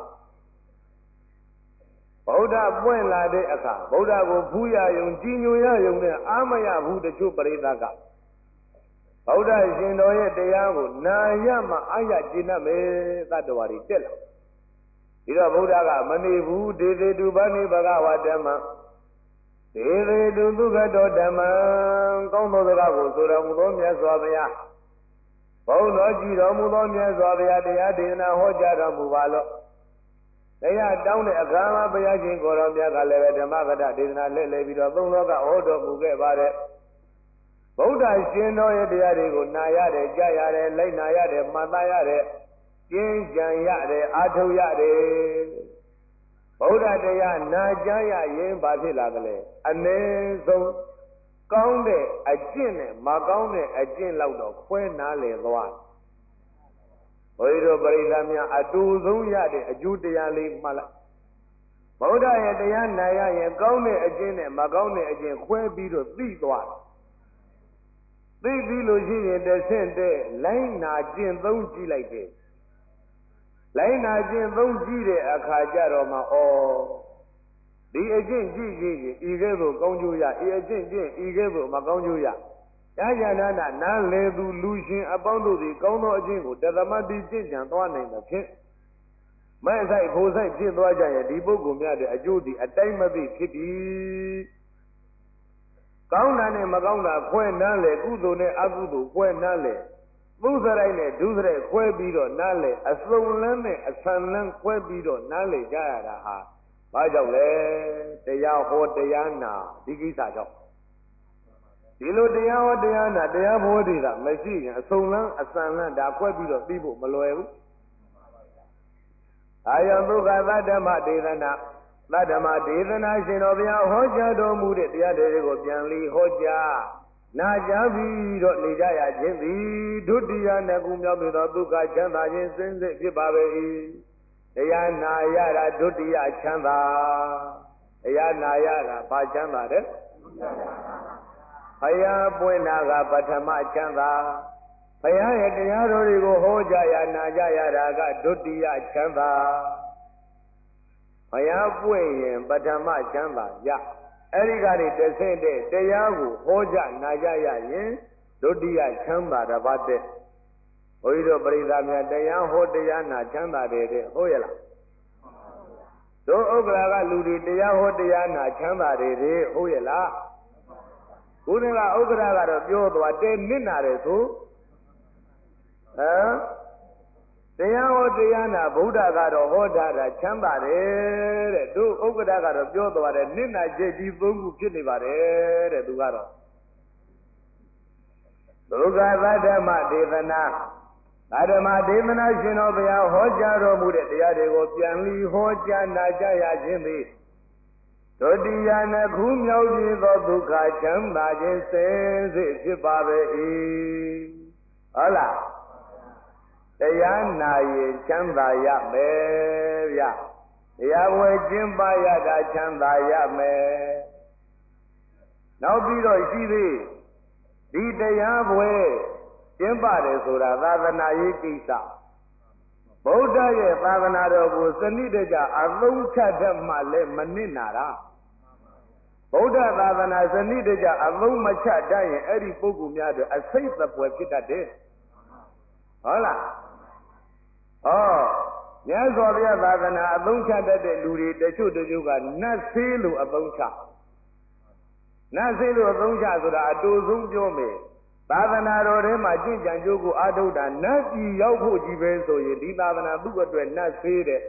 ဗုဒ္ဓပွင့်လာတဲ့အခါဗုဒ္ဓကိုဖူးရယုံကြီးညိုရယုံနဲ့အာမရဘူးတချို့ပရိသတ်ကဗုဒ္ဓရှင်တော်ရဲ့တရားကိုနာရမှအာရကျင့်တတ်မယ်သတ္တဝါတွေတက်လာဒီတော့ဗုဒ္ဓကမနေဘူးဒေသေတုဗန္နိဘဂဝဓမ္မဒေသေတုသုခတောဓမ္မကောင်းသောစကားကိုဆိုတော်မူသောမြတ်စွာဘုရားဘုန်းတော်ကြည်တော်မူသောမြတ်စွာဘုရားတရားဒေသနာဟောကြားတော်မူပါလော့တရားတောင်းတဲ့အခါမှာဘုရားရှင်ကိုယ်တော်မြတ်ကလည်းပဲဓမ္မကထဒေသနာလှည့်လည်ပြီးတော့သုံးလောကဟောတော်မူခဲ့ပါတယ်ဗုဒ္ဓရှင်တော်ရဲ့တရားတွေကိုနာရတယ်ကြားရတယ်လိုက်နာရတယ်မှတ်သားရတယ်ကျင့်ကြံရတယ်အားထုတ်ရတယ်ဗုဒ္ဓတရားနာကြားရရင်ဘာဖြစ်လာကြလဲအနည်းဆုံးကောင်းတဲ့အကျင့်နဲ့မကောင်းတဲ့အကျင့်လောက်တော့ခွဲနားလည်သွားဘုရားတို့ပရိသတ်များအတူဆုံးရတဲ့အကျိုးတရားလေးမှတ်လိုက်ဗုဒ္ဓရဲ့တရားနာရရင်ကောင်းတဲ့အကျင့်နဲ့မကောင်းတဲ့အကျင့်ခွဲပြီးတော့သိသွားသိပြီးလို့ရှိရင်တဆင့်တဲ့လိုင်းနာကျင့်သုံးကြည့်လိုက်တယ်လိုင်းနာကျင့်သုံးကြည့်တဲ့အခါကျတော့မှဩဒီအကျင့်ကြည့်ကြည့်ဤကဲ့သို့ကောင်းကျိုးရဤအကျင့်ကျင့်ဤကဲ့သို့မကောင်းကျိုးရရာဇနာနာလေသူလူရှင်အပေါင်းတို့သည်ကောင်းသောအကျင့်ကိုတသမတိကျင့်ကြံသွားနိုင်သဖြင့်မဲ့ဆိုင်ဖို့ဆိုင်ဖြစ်သွားကြရဲ့ဒီပုဂ္ဂိုလ်များတဲ့အကျိုးသည်အတိုင်းမသိဖြစ်ပြီးကောင်းတာနဲ့မကောင်းတာခွဲနားလေကုသိုလ်နဲ့အကုသိုလ်ခွဲနားလေသုစရိုက်နဲ့ဒုစရိုက်ခွဲပြီးတော့နားလေအစုံလန်းနဲ့အဆန်လန်းခွဲပြီးတော့နားလေကြရတာဟာဘာကြောင့်လဲတရားဟောတရားနာဒီကိစ္စကြောင့်ဒီလိုတရားဟောတရားနာတရားဘောဓိတာမရှိရင်အစုံလန်းအဆန်လန်းဒါခွဲပြီးတော့သိဖို့မလွယ်ဘူးအာယံဒုက္ခသတ္တမဒေသနာသတ္တမဒေသနာရှင်တော်ဘုရားဟောကြားတော်မူတဲ့တရားတွေကိုပြန်လီဟောကြားနာကြားပြီးတော့နေကြရခြင်းသည်ဒုတိယနှစ်ခုမြောက်ပြီးတော့ဒုက္ခချမ်းသာခြင်းစင်စစ်ဖြစ်ပါပေ၏တရားနာရတာဒုတိယချမ်းသာတရားနာရတာဘာချမ်းသာတဲ့ဘုရားပွင့်တာကပထမချမ်းသာဘုရားရဲ့တရားတော်တွေကိုဟောကြားရနာကြရတာကဒုတိယချမ်းသာဘုရားပွင့်ရင်ပထမချမ်းသာရအဲ့ဒီကနေတဆင့်တဲ့တရားကိုဟောကြားနာကြရရင်ဒုတိယချမ်းသာတစ်ပါးတဲ့ဘုန်းကြီးတို့ပရိသတ်များတရားဟောတရားနာချမ်းသာတယ်တဲ့ဟုတ်ရဲ့လားတို့ဥက္ကရာကလူတွေတရားဟောတရားနာချမ်းသာတယ်တဲ့ဟုတ်ရဲ့လားဘုရားကဥက္ကရာကတော့ပြောသွားတဲ့နစ်နာတယ်ဆိုဟမ်တရားဟောတရားနာဗုဒ္ဓကတော့ဟောတာချမ်းသာတယ်တဲ့တို့ဥက္ကရာကတော့ပြောသွားတယ်နစ်နာချက်ကြီး၃ခုဖြစ်နေပါတယ်တဲ့သူကတော့ဒုက္ခသတ္တမဒေသနာဓမ္မဒေသနာရှင်တော်ဘုရားဟောကြားတော်မူတဲ့တရားတွေကိုပြန်လီဟောကြားနာကြရခြင်းသည်ဒုတိယနှစ်ခုမြောက်ပြီးသောဒုက္ခချမ်းသာခြင်းစင်စစ်ဖြစ်ပါပေ၏ဟုတ်လားတရားနာရင်ချမ်းသာရမယ်ဗျတရားဝဲကျင့်ပါရတာချမ်းသာရမယ်နောက်ပြီးတော့ရှိသေးဒီတရားဝဲကျင့်ပါတယ်ဆိုတာသာသနာရေးကိစ္စဗုဒ္ဓရဲ့သာသနာတော်ကိုစနစ်တကျအသုံးချတတ်မှလည်းမနစ်နာတာဗုဒ္ဓသာသနာစနစ်တကျအသုံးမချတတ်ရင်အဲ့ဒီပုဂ္ဂိုလ်များတို့အစိတ်သပွဲဖြစ်တတ်တယ်ဟုတ်လားမြတ်စွာဘုရားသာသနာအသုံးချတတ်တဲ့လူတွေတချို့ကနတ်သေးလို့အသုံးချနတ်သေးလို့အသုံးချဆိုတာအတူဆုံးပြောမယ်သာသနာတော်ထဲမှာကျင့်ကြံကြိုးကိုအားထုတ်တာနတ်ပြည်ရောက်ဖို့ကြီးပဲဆိုရင်ဒီသာသနာသူ့အတွက်နတ်သေးတဲ့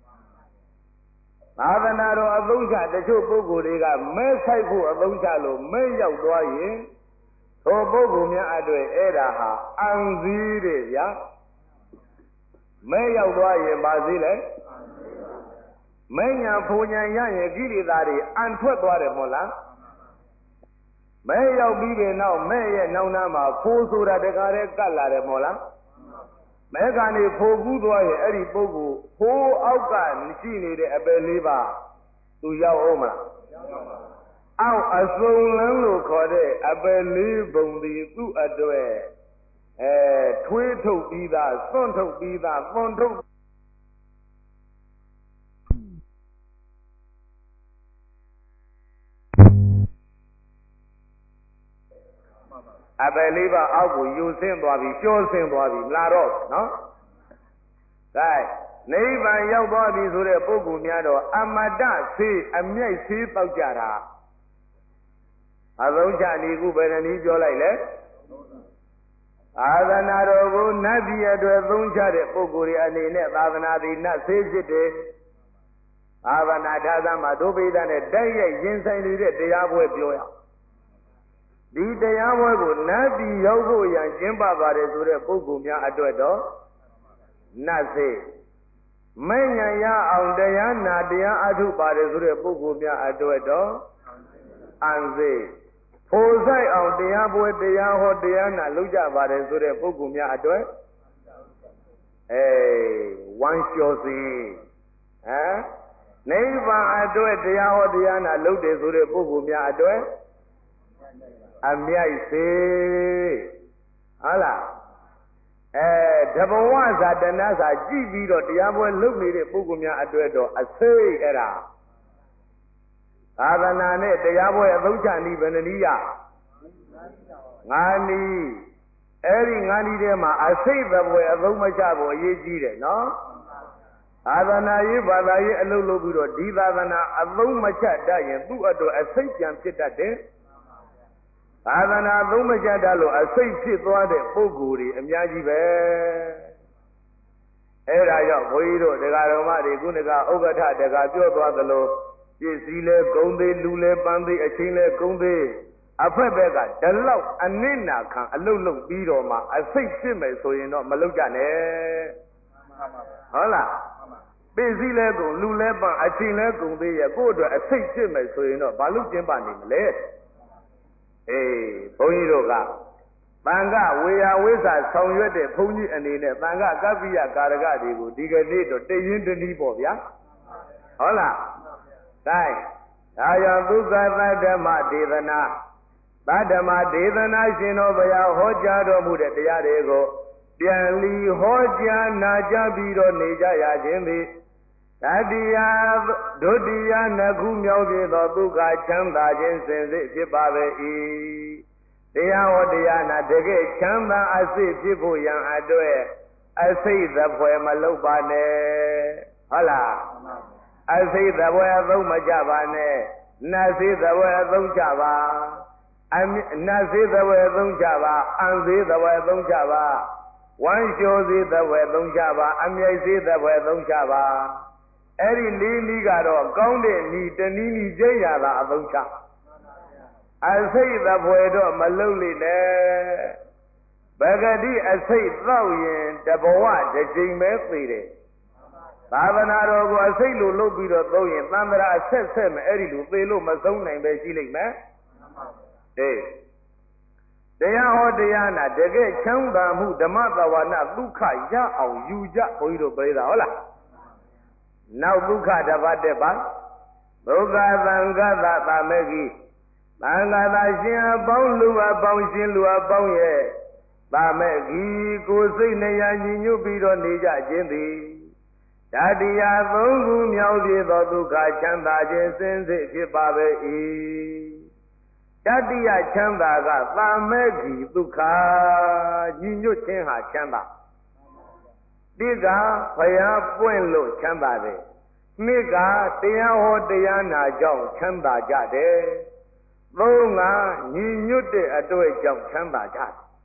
သာသနာတော်အသုံးချတချို့ပုဂ္ဂိုလ်တွေကမဲဆိုင်ဖို့အသုံးချလို့မဲရောက်သွားရင်ထိုပုဂ္ဂိုလ်များအတွက်အဲ့ဒါဟာအံစည်းတဲ့ဗျာမဲရောက်သွားရင်ပါစည်းလေမဲညာဖူညာရရင်ကိလေသာတွေအံထွက်သွားတယ်မဟုတ်လားမဲရောက်ပြီးတဲ့နောက်မဲရဲ့နောက်နားမှာဖိုးဆိုတာတခါတည်းကတ်လာတယ်မဟုတ်လားမဲကနေဖိုးကူးသွားရင်အဲ့ဒီပုဂ္ဂိုလ်ဖိုးအောက်ကရှိနေတဲ့အပယ်လေးပါသူရောက်အောင်မလားအောက်အစုံလန်းလို့ခေါ်တဲ့အပယ်လေးပုံဒီသူ့အတွက်ထွေးထုတ်ပြီးသားစွန့်ထုတ်ပြီးသားသွန်ထုတ်အပယ်လေးပါအောက်ကိုယူဆင်းသွားပြီးကျော်ဆင်းသွားပြီးမလားတော့နော်ကဲနိဗ္ဗာန်ရောက်သွားပြီဆိုတဲ့ပုဂ္ဂိုလ်များတော့အမတဆေးအမြိုက်ဆေးတောက်ကြတာအသုံးချနေခုဘယ်နည်းပြောလိုက်လဲသာသနာတော်ကိုနတ်ပြည်အတွက်သုံးချတဲ့ပုဂ္ဂိုလ်တွေအနေနဲ့သာသနာသည်နတ်ဆေးဖြစ်တယ်သာသနာထာသမဒုပိဒနဲ့တိုက်ရိုက်ရင်ဆိုင်နေတဲ့တရားပွဲပြောရဒီတရားပွဲကိုနတ်ပြည်ရောက်ဖို့ရန်ကျင်းပပါတယ်ဆိုတဲ့ပုဂ္ဂိုလ်များအတွက်တော့နတ်ဆေးမဉ္ဇဉ်ရအောင်တရားနာတရားအထုပါတယ်ဆိုတဲ့ပုဂ္ဂိုလ်များအတွက်တော့အံစေဖိုလ်ဆိုင်အောင်တရားပွဲတရားဟောတရားနာလုပ်ကြပါတယ်ဆိုတဲ့ပုဂ္ဂိုလ်များအတွက်ဝမ်းလျှော်စေနိဗ္ဗာန်အတွက်တရားဟောတရားနာလုပ်တယ်ဆိုတဲ့ပုဂ္ဂိုလ်များအတွက်အမြိုက်စေဟုတ်လားတဘဝဇာတနာစာကြည့်ပြီးတော့တရားပွဲလုပ်နေတဲ့ပုဂ္ဂိုလ်များအတွက်တော့အစိတ်အဲ့ဒါသာသနာနဲ့တရားပွဲအသုံးချနည်းဘယ်နည်းရငါးနည်းအဲ့ဒီငါးနည်းထဲမှာအစိတ်သပွဲအသုံးမချဖို့အရေးကြီးတယ်နော်သာသနာရေးဘာသာရေးအလုပ်လုပ်ပြီးတော့ဒီသာသနာအသုံးမချတတ်ရင်သူ့အတွက်အစိတ်ပြန်ဖြစ်တတ်တယ်သာသနာသုံးမချတတ်လို့အစိတ်ဖြစ်သွားတဲ့ပုဂ္ဂိုလ်တွေအများကြီးပဲအဲ့ဒါကြောင့်ဘုန်းကြီးတို့တရားတော်မတွေခုနကဥက္ကဋ္ဌတကပြောသွားသလိုပစ္စည်းလဲဂုံသေးလူလဲပန်းသေးအချင်းလဲဂုံသေးအဖက်ဘက်ကဒီလောက်အနစ်နာခံအလုတ်လုတ်ပြီးတော့မှအစိတ်ဖြစ်မယ်ဆိုရင်တော့မလုတ်ကြနဲ့ဟုတ်လားပစ္စည်းလဲဂုံလူလဲပန်းအချင်းလဲဂုံသေးရဲ့ကိုယ့်အတွက်အစိတ်ဖြစ်မယ်ဆိုရင်တော့ဘာလို့ကျင်းပနေမလဲဘုန်းကြီးတို့ကသံဃဝေယဝိဇ္ဇာဆောင်ရွက်တဲ့ဘုန်းကြီးအနေနဲ့သံဃကပ္ပိယကာရကတွေကိုဒီကနေ့တော့တရင်တနည်းပေါ့ဗျာဟုတ်လားဒါကြောင့်ဒုက္ခသတ္တမဒေသနာသတ္တမဒေသနာရှင်တော်ဘုရားဟောကြားတော်မူတဲ့တရားတွေကိုပြန်လီဟောကြားနာကြားပြီးတော့နေကြရခြင်းသည်တတိယဒုတိယနှစ်ခုမြောက်ဖြစ်သောဒုက္ခချမ်းသာခြင်းစင်စစ်ဖြစ်ပါပဲ၏တရားဟောတရားနာတကယ်ချမ်းသာအစစ်ဖြစ်ဖို့ရန်အတွက်အစိတ်သဖွယ်မလုပ်ပါနဲ့ဟုတ်လားအစိတ်သဖွယ်အသုံးမကြပါနဲ့နတ်စိတ်သဖွယ်အသုံးကြပါနတ်စိတ်သဖွယ်အသုံးကြပါအံစိတ်သဖွယ်အသုံးကြပါဝမ်းလျှော်စိတ်သဖွယ်အသုံးကြပါအမြိုက်စိတ်သဖွယ်အသုံးကြပါအဲ့ဒီလေးနည်းကတော့ကောင်းတဲ့နည်းတနည်းနည်းကျင့်ရတာအသုံးချအစိတ်သဖွယ်တော့မလုံလိမ့်နဲ့ဗဂတိအစိတ်သောက်ရင်တဘဝတစ်ချိန်ပဲသိတယ်သာသနာတော်ကိုအစိတ်လိုလုပ်ပြီးတော့သုံးရင်သံဃာအဆက်ဆက်မယ်အဲ့ဒီလိုသေလို့မဆုံးနိုင်ပဲရှိလိမ့်မယ်တရားဟောတရားနာတကယ်ချမ်းသာမှုဓမ္မသဝနာဒုက္ခရအောင်ယူကြဘုန်းကြီးတို့ပြိဿဟုတ်လားနောက်ဒုက္ခတစ်ပါးတက်ပါဒုက္ခသံဃသသာမေကိသံဃသာရှင်အပေါင်းလူအပေါင်းရှင်လူအပေါင်းရဲ့သာမေကိကိုယ်စိတ်နှရညီညွတ်ပြီးတော့နေကြခြင်းသည်တတိယသုံးခုမြောက်ဖြစ်သောဒုက္ခချမ်းသာခြင်းစင်စစ်ဖြစ်ပါပဲ၏တတိယချမ်းသာကသာမေကိဒုက္ခညီညွတ်ခြင်းဟာချမ်းသာတိကဖယားပွင့်လို့ချမ်းသာတယ်နှစ်ကတရားဟောတရားနာကြောင့်ချမ်းသာကြတယ်သုံးကညီညွတ်တဲ့အတွေ့အကြောင်းချမ်းသာကြတယ်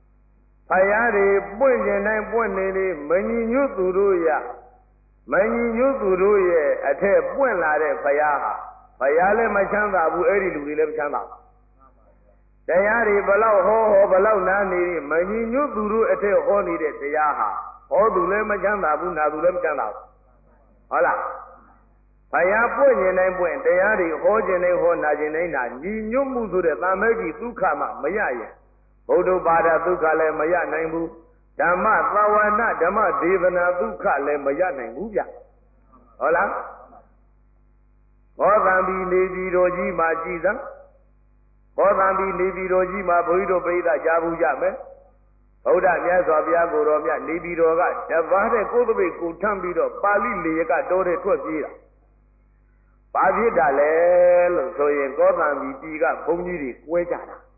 Fayari pointing and pointing, many new Duruya, many new Duruya, at a point like Fayaha. Fayale Machanda, who early to live Chanda. Tayari below ho below Nani, many new Duru at a honey de Yaha, or do Lemachanda, who now do them Chanda. Hola. Faya pointing and point, Tayari, Hojane, Honajana, New Muzu, the Tamaki, Dukama, Mayaya. Odo Bada Dukale Maya Nambu, Dama Tawana, Dama Devana Dukale Maya Nambuya. Hola? Hodambi Navy Roji Majiza, Hodambi Navy Roji Mabudo Beda Jabu Yame, Oda Yazabia Goromia, Navy Roga, Davade Kobe Kutambido, Pali Lega Dore Twazira. Pavida Lel, so in Godambi Diga, Pumiri, Wejana.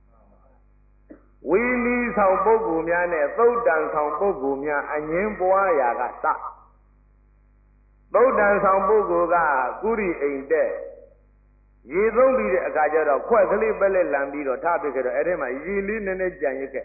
We need some Bogumia, though dance on Bogumia, and Yimboya got stuck. Though dance on Bogoga, Guri ain't there. Ye don't be a Gajara, quite belly lambido, topic at Edema, ye lean in a Janika.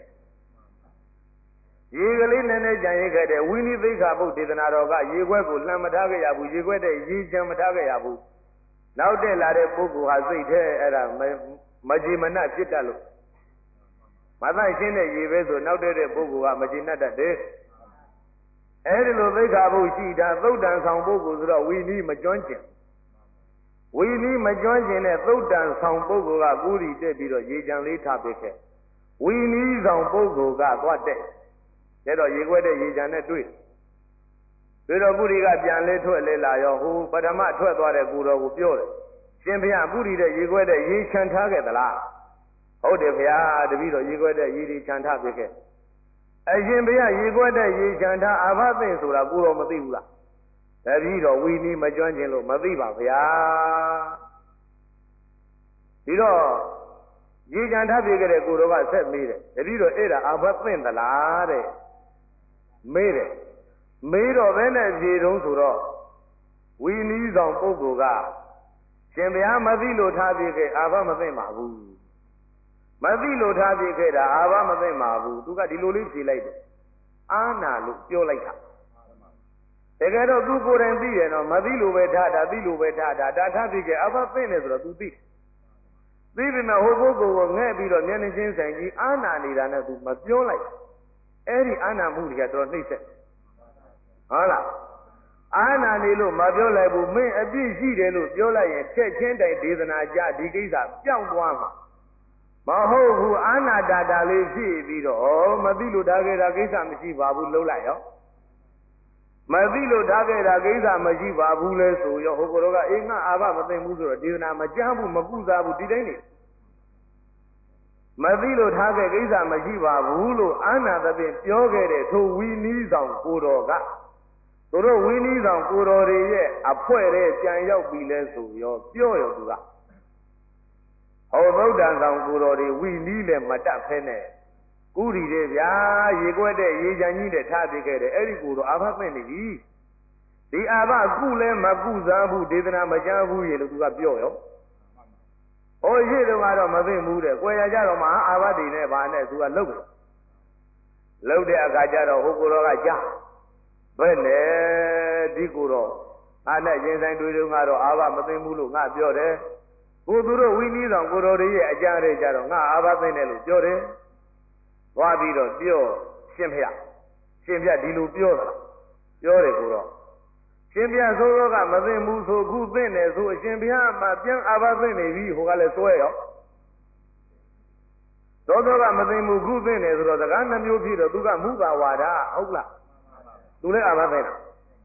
Ye lean in a Janika, we need the Gabu did another guy, ye were good Lamadaga Yabu, ye were the Ye Jamadaga Yabu. Now they let a Bogu has it at a Majimana Chitalo. Mother Shine Yeveso, now that a Bogu are Majina that day. Edilo Vegabu Shida, though dance on Bogus, we need Majonjin. We need Majonjin, though dance on Bogu, Guri, Debido, Yejan Lita Beke. We need on Bogu, what day? That are you whether Yejan do it. Pero Guri got Jan Leto Lela, who, but I'm not 12 or a Guru who pure. Champion Guri, you whether ye can't target the last. Oh, the Via, the Vido, you go there, you can't have it. As you go there, you can't have a thing to la Guru Madiva. The Vido, we need Majonjilo, Madiva, Via. Vido, you can't have it, Guru, I said, made it. The Vido era, Abatin, the Lade. Made it. Made of energy, don't suro. We need on Pogoga. Chambia Madilo Tabike, Abamatin Mabu. Madilo Tabike, Abamatin Mabu, to got the Lulisi later. Anna look pure like that. They got a do good and be, Madilo Vetada, Bilu Vetada, that Tabike, Abatin is a do this. Even a hobo of Nabi or Yanijin and Anna need another must pure like. Every Anna movie had on this. Hola. Anna Nilo, Maviola, who may a busy little Yola and Chenda did an Aja, Digiza, young one. Maho, who Anna Dada lives here, oh, Mavilo Dagera Giza Majibabu Lola. Mavilo Dagera Giza Majibabu, so your Hogoroga, Ina Ava, Muzo, Dina Majabu, Mabuza, who did it. Mavilo Dagera Giza Majibabu, Anna the Yogere, to we need on Kuroga. So we need on Kurore, a poet, and your bill, your pure. Although dance on Kurore, we need them, Madame Penne. Guri, ye go there, ye need a tabicate, every good of many. The Ava Gule Maguza, who didn't have Majabu, you look up your. Oh, here the matter of Mavimude, where I got on my Avadi never to a logo. Load the Agajaro, Hokuraja. Bene Diguro, and that Jensen doing out of Ava Matimulu, not Jore. Uduro, we need on Gurori, a Jare Jaro, not Ava Benelu, Jore. Wabido, Bio, Shimia, Shimia Dilu Biora, Jore Guro. Shimia Zoroga, Mazimu, so good business, who Shimia, Matian Ava Bene, who are swear. Zoroga Mazimu, good business, the Gana Mupi, Duga Muga Wada, Hogla. Do let Avavena.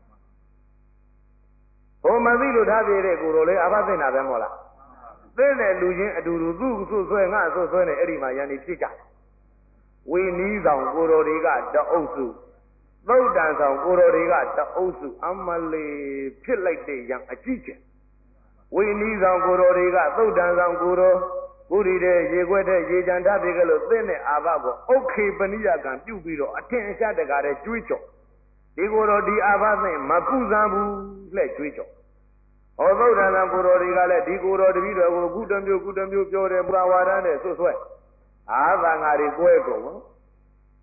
Oh, Mavilo Davide Gurole, Avavena Vemola. Then a Lujan Duru, so swing, Erima Yani Chica. We need on Guroriga, the Osu. No dance on Guroriga, the Osu. Amali, feel like the young a teacher. We need on Guroriga, no dance on Guru. Guride, Yeguede, Yejanda Bigalo, then Avavo. Okay, Bania can do below. Attention, the guy at Twitcho. Digoro di Avane, Makuzabu, let Twitcho. Although Ranaguro Rigale, Digoro di Vido, Gudamio, Jore, Brawarane, so sweat. Avangari Guego.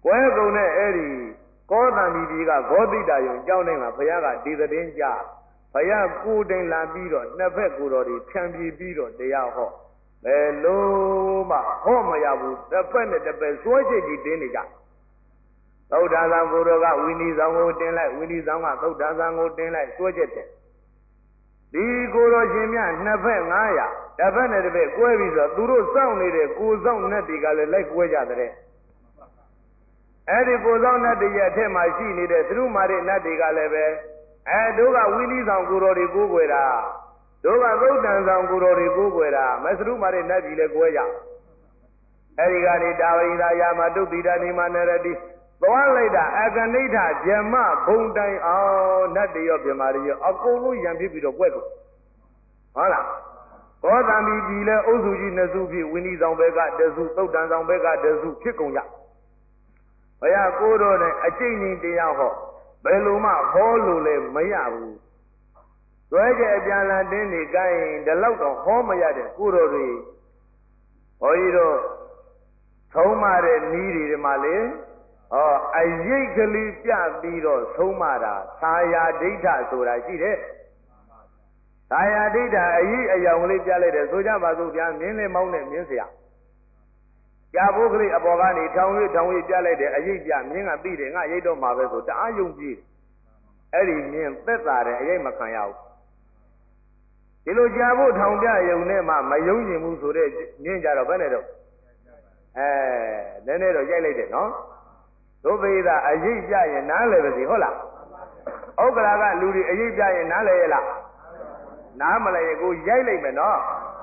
ကွဲကုန်တဲ့အဲ့ဒီကောသံဒီကြီးကဂောတိတာယုံကြောင်းတိုင်းမှာဘုရားကဒီသတင်းကြဘုရားကိုယ်တိုင်လာပြီးတော့နှစ်ဖက်ကိုယ်တော်တွေဖြန့်ပြေးပြီးတော့တရားဟောဘယ်လိုမှဟောမရဘူးတစ်ဖက်နဲ့တစ်ဖက်စွဲချစ်ကြီးတင်းနေကြသုဒ္ဓဇံကိုယ်တော်ကဝိနည်းဆောင်ကိုတင်လိုက်ဝိနည်းဆောင်ကသုဒ္ဓဇံကိုတင်လိုက်စွဲချစ်တယ်ဒီကိုယ်တော်ရှင်မြနှစ်ဖက်900တစ်ဖက်နဲ့တစ်ဖက်ကွဲပြီးဆိုသူတို့စောင့်နေတဲ့ကိုယ်ဆောင်နဲ့တွေကလည်းလိုက်ကွဲကြတဲ့အဲ့ဒီကိုယ်ဆောင်နတ်တွေရဲ့အထက်မှာရှိနေတဲ့သရုမာရိနတ်တွေကလည်းပဲတို့ကဝိနည်းဆောင်ကိုယ်တော်တွေကိုးကွယ်တာတို့ကသုဒ္ဓံဆောင်ကိုယ်တော်တွေကိုးကွယ်တာမသရုမာရိနတ်ကြီးလည်းကွဲကြအဲ့ဒီကနေတာဝိဒါယာမတုတ်တိတာနေမနရတိသွားလိုက်တာအကနိဋ္ဌဗြဟ္မဘုံတိုင်အောင်နတ်တွေရောဗြဟ္မာတွေရောအကုန်လုံးရံဖြစ်ပြီးတော့ကွဲကုန်ဟုတ်လားဘောဓံမီကြီးလည်းအုပ်စုကြီးနှစ်စုဖြစ်ဝိနည်းဆောင်ဘက်ကတစုသုဒ္ဓံဆောင်ဘက်ကတစုဖြစ်ကုန်ကြဘုရားကိုယ်တော်နဲ့အကျင့်ကြီးတရားဟောဘယ်လိုမှဟောလို့လည်းမရဘူးတွဲကြအပြန်လာတင်းနေကိုင်းဒီလောက်တော့ဟောမရတဲ့ကိုယ်တော်တွေဘုန်းကြီးတို့သုံးမတဲ့နီးတွေဒီမှာလေအရိတ်ကလေးပြပြီးတော့သုံးမတာသာယာဒိဋ္ဌဆိုတာရှိတယ်သာယာဒိဋ္ဌအရိအယောင်ကလေးပြလိုက်တယ်ဆိုကြပါစို့ဗျာမြင်းလေးမောင်းနဲ့မြင်းเสียကြာဘိုးကလေးအပေါ်ကနေထောင်ရွေ့ပြလိုက်တယ်အရိပ်ပြမြင်းကသိတယ်ငါရိပ်တော့မှာပဲဆိုတအားယုံကြည်အဲ့ဒီမြင်းသက်သာတယ်အရိပ်မခံရဘူးဒီလိုကြာဖို့ထောင်ပြယုံနဲ့မှမယုံကျင်ဘူးဆိုတဲ့မြင်းကြတော့ဘယ်နဲ့တော့နည်းနည်းတော့ရိုက်လိုက်တယ်နော်ဒုဗေဒအရိပ်ပြရင်နားလည်ပါစေဟုတ်လားဥက္ကရာကလူတွေအရိပ်ပြရင်နားလည်ရဲ့လားနားမလည်ရင်ကိုရိုက်လိုက်မယ်နော်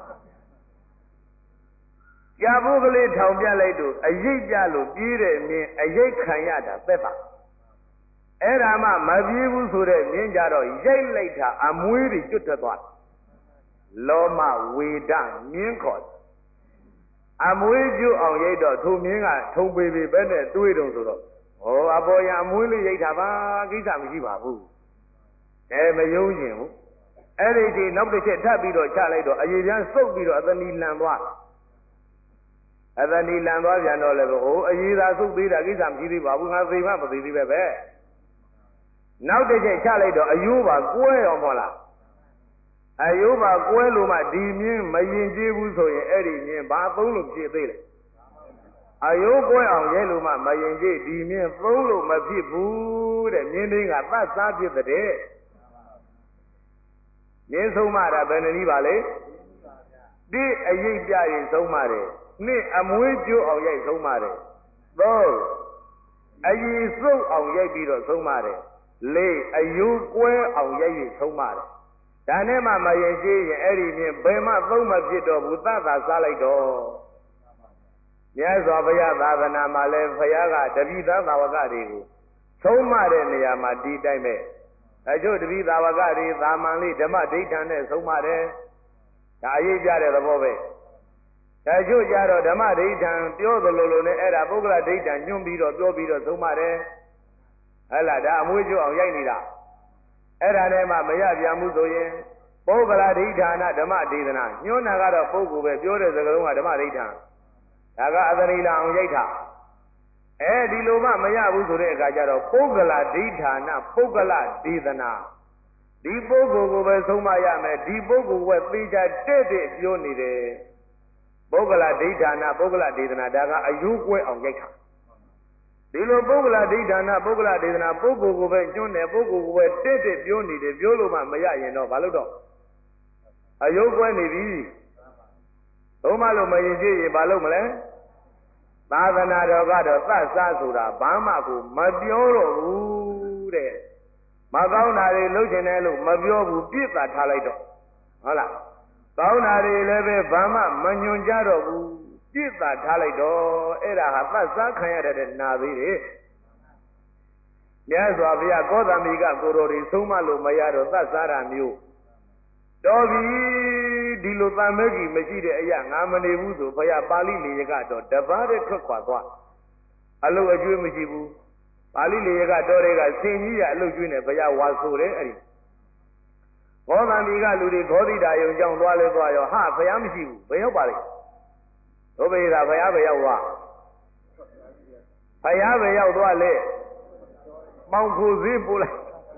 ကြာဖို့ကလေးထောင်ပြလိုက်တော့အရိပ်ပြလို့ပြေးတဲ့မြင်းအရိပ်ခံရတာသက်ပါအဲ့ဒါမှမပြေးဘူးဆိုတဲ့မြင်းကြတော့ရိုက်လိုက်တာအမွှေးတွေကျွတ်ထွက်သွားလောမဝေဒမြင်းခေါ်အမွှေးကျွတ်အောင်ရိုက်တော့သူမြင်းကထုံပေပေပဲနဲ့တွေးတုံဆိုတော့အပေါ်ရအမွှေးလေးရိုက်တာပါကိစ္စမရှိပါဘူးမယုံကျင်ဘူးအဲ့ဒီချိန်နောက်တစ်ချက်ထပ်ပြီးတော့ချလိုက်တော့အရေပြန်စုပ်ပြီးတော့အသနီလန်သွားအသနီလန်သွားပြန်တော့လည်းအရေးသာသုတ်သေးတာကိစ္စမရှိသေးပါဘူးငါသိမှမသိသေးပဲနောက်တစ်ချက်ချလိုက်တော့အယိုးပါကွဲရောမဟုတ်လားအယိုးပါကွဲလို့မှဒီမြင်းမရင်ကျေးဘူးဆိုရင်အဲ့ဒီမြင်းဘာသုံးလို့ဖြစ်သေးလဲအယိုးကွဲအောင်ရဲလို့မှမရင်ကျေးဒီမြင်းသုံးလို့မဖြစ်ဘူးတဲ့မြင်းတင်းကသတ်စားဖြစ်တဲ့မြင်းဆုံးမတာဘယ်နည်းပါလဲတိအရိပ်ပြရင်ဆုံးမတယ်နှစ်အမွေးကျိုးအောင်ရိုက်ဆုံးပါတယ်သုံးအရည်စုပ်အောင်ရိုက်ပြီးတော့ဆုံးပါတယ်လေးအယိုးကွဲအောင်ရိုက်ပြီးဆုံးပါတယ်ဒါနဲ့မှမရင်ကျေးရင်အဲ့ဒီမြင်ဘယ်မှသုံးမဖြစ်တော့ဘူးသတ်သာစားလိုက်တော့မြတ်စွာဘုရားသာသနာမှာလဲဘုရားကတပိသသာဝကတွေကိုဆုံးမတဲ့နေရာမှာဒီတိုင်းပဲအကျိုးတပိသာဝကတွေသာမန်လေးဓမ္မဒိဋ္ဌံနဲ့ဆုံးမတယ်ဒါအရေးကြတဲ့သဘောပဲဒါကျို့ကြတော့ဓမ္မဒိဋ္ဌံပြောသလိုလိုနဲ့အဲ့ဒါပုဂ္ဂလဒိဋ္ဌံညွှန်းပြီးတော့ပြောပြီးတော့ဆုံးမတယ်ဟဲ့လားဒါအမွေးကျိုးအောင်ရိုက်နေတာအဲ့ဒါနဲ့မှမရပြန်ဘူးဆိုရင်ပုဂ္ဂလဒိဋ္ဌာနဓမ္မဒေသနာညွှန်းတာကတော့ပုဂ္ဂိုလ်ပဲပြောတဲ့စကားလုံးကဓမ္မဒိဋ္ဌံဒါကအသရိလာအောင်ရိုက်တာဒီလိုမှမရဘူးဆိုတဲ့အခါကျတော့ပုဂ္ဂလဒိဋ္ဌာနပုဂ္ဂလဒေသနာဒီပုဂ္ဂိုလ်ကိုပဲဆုံးမရမယ်ဒီပုဂ္ဂိုလ်ကသေချာတဲ့ပြောနေတယ်ပုဂ္ဂလဒိဋ္ဌာနပုဂ္ဂလဒေသနာဒါကအယုကွဲအောင်ရိုက်တာဒီလိုပုဂ္ဂလဒိဋ္ဌာနပုဂ္ဂလဒေသနာပုဂ္ဂိုလ်ကိုပဲကျွန်းတယ်ပုဂ္ဂိုလ်ကိုပဲတဲ့ပြောနေတယ်ပြောလို့မှမရရင်တော့ဘာလို့တော့အယုကွဲနေပြီသုံးမလို့မရင်ကြည့်ရင်ဘာလို့မလဲသာသနာတော်ကတော့သတ်စားဆိုတာဘာမှကိုမပြောတော့ဘူးတဲ့မကောင်းတာတွေလုပ်ချင်တယ်လို့မပြောဘူးပြစ်တာထားလိုက်တော့ဟုတ်လားကောင်းတာတွေလည်းပဲဘာမှမညွန်ကြတော့ဘူးပြစ်တာထားလိုက်တော့အဲ့ဒါဟာသတ်စားခံရတဲ့နာသေးတယ်မြတ်စွာဘုရားကောသမီကကိုတော်တွေဆုံးမလို့မရတော့သတ်စားတာမျိုးတော်ပြီဒီလိုတန်မဲကြီးမရှိတဲ့အရာငါမနေဘူးဆိုဘုရားပါဠိလေကတော့တပါးတည်းထွက်ခွာသွားအလုတ်အကျွေးမရှိဘူးပါဠိလေကတော့တွေကဆင်ကြီးရအလုတ်ကျွေးနေဘုရားဝါဆိုတယ်အဲ့ဒီဘောဓံဒီကလူတွေဂောတိတာယုံကြောင်းသွားလဲသွားရောဟာဘုရားမရှိဘူးဘယ်ရောက်ပါလဲဒုဗေဒဘုရားဘယ်ရောက်သွားဖယားပဲရောက်သွားလေမောင်ခိုဈေးပို့လိုက်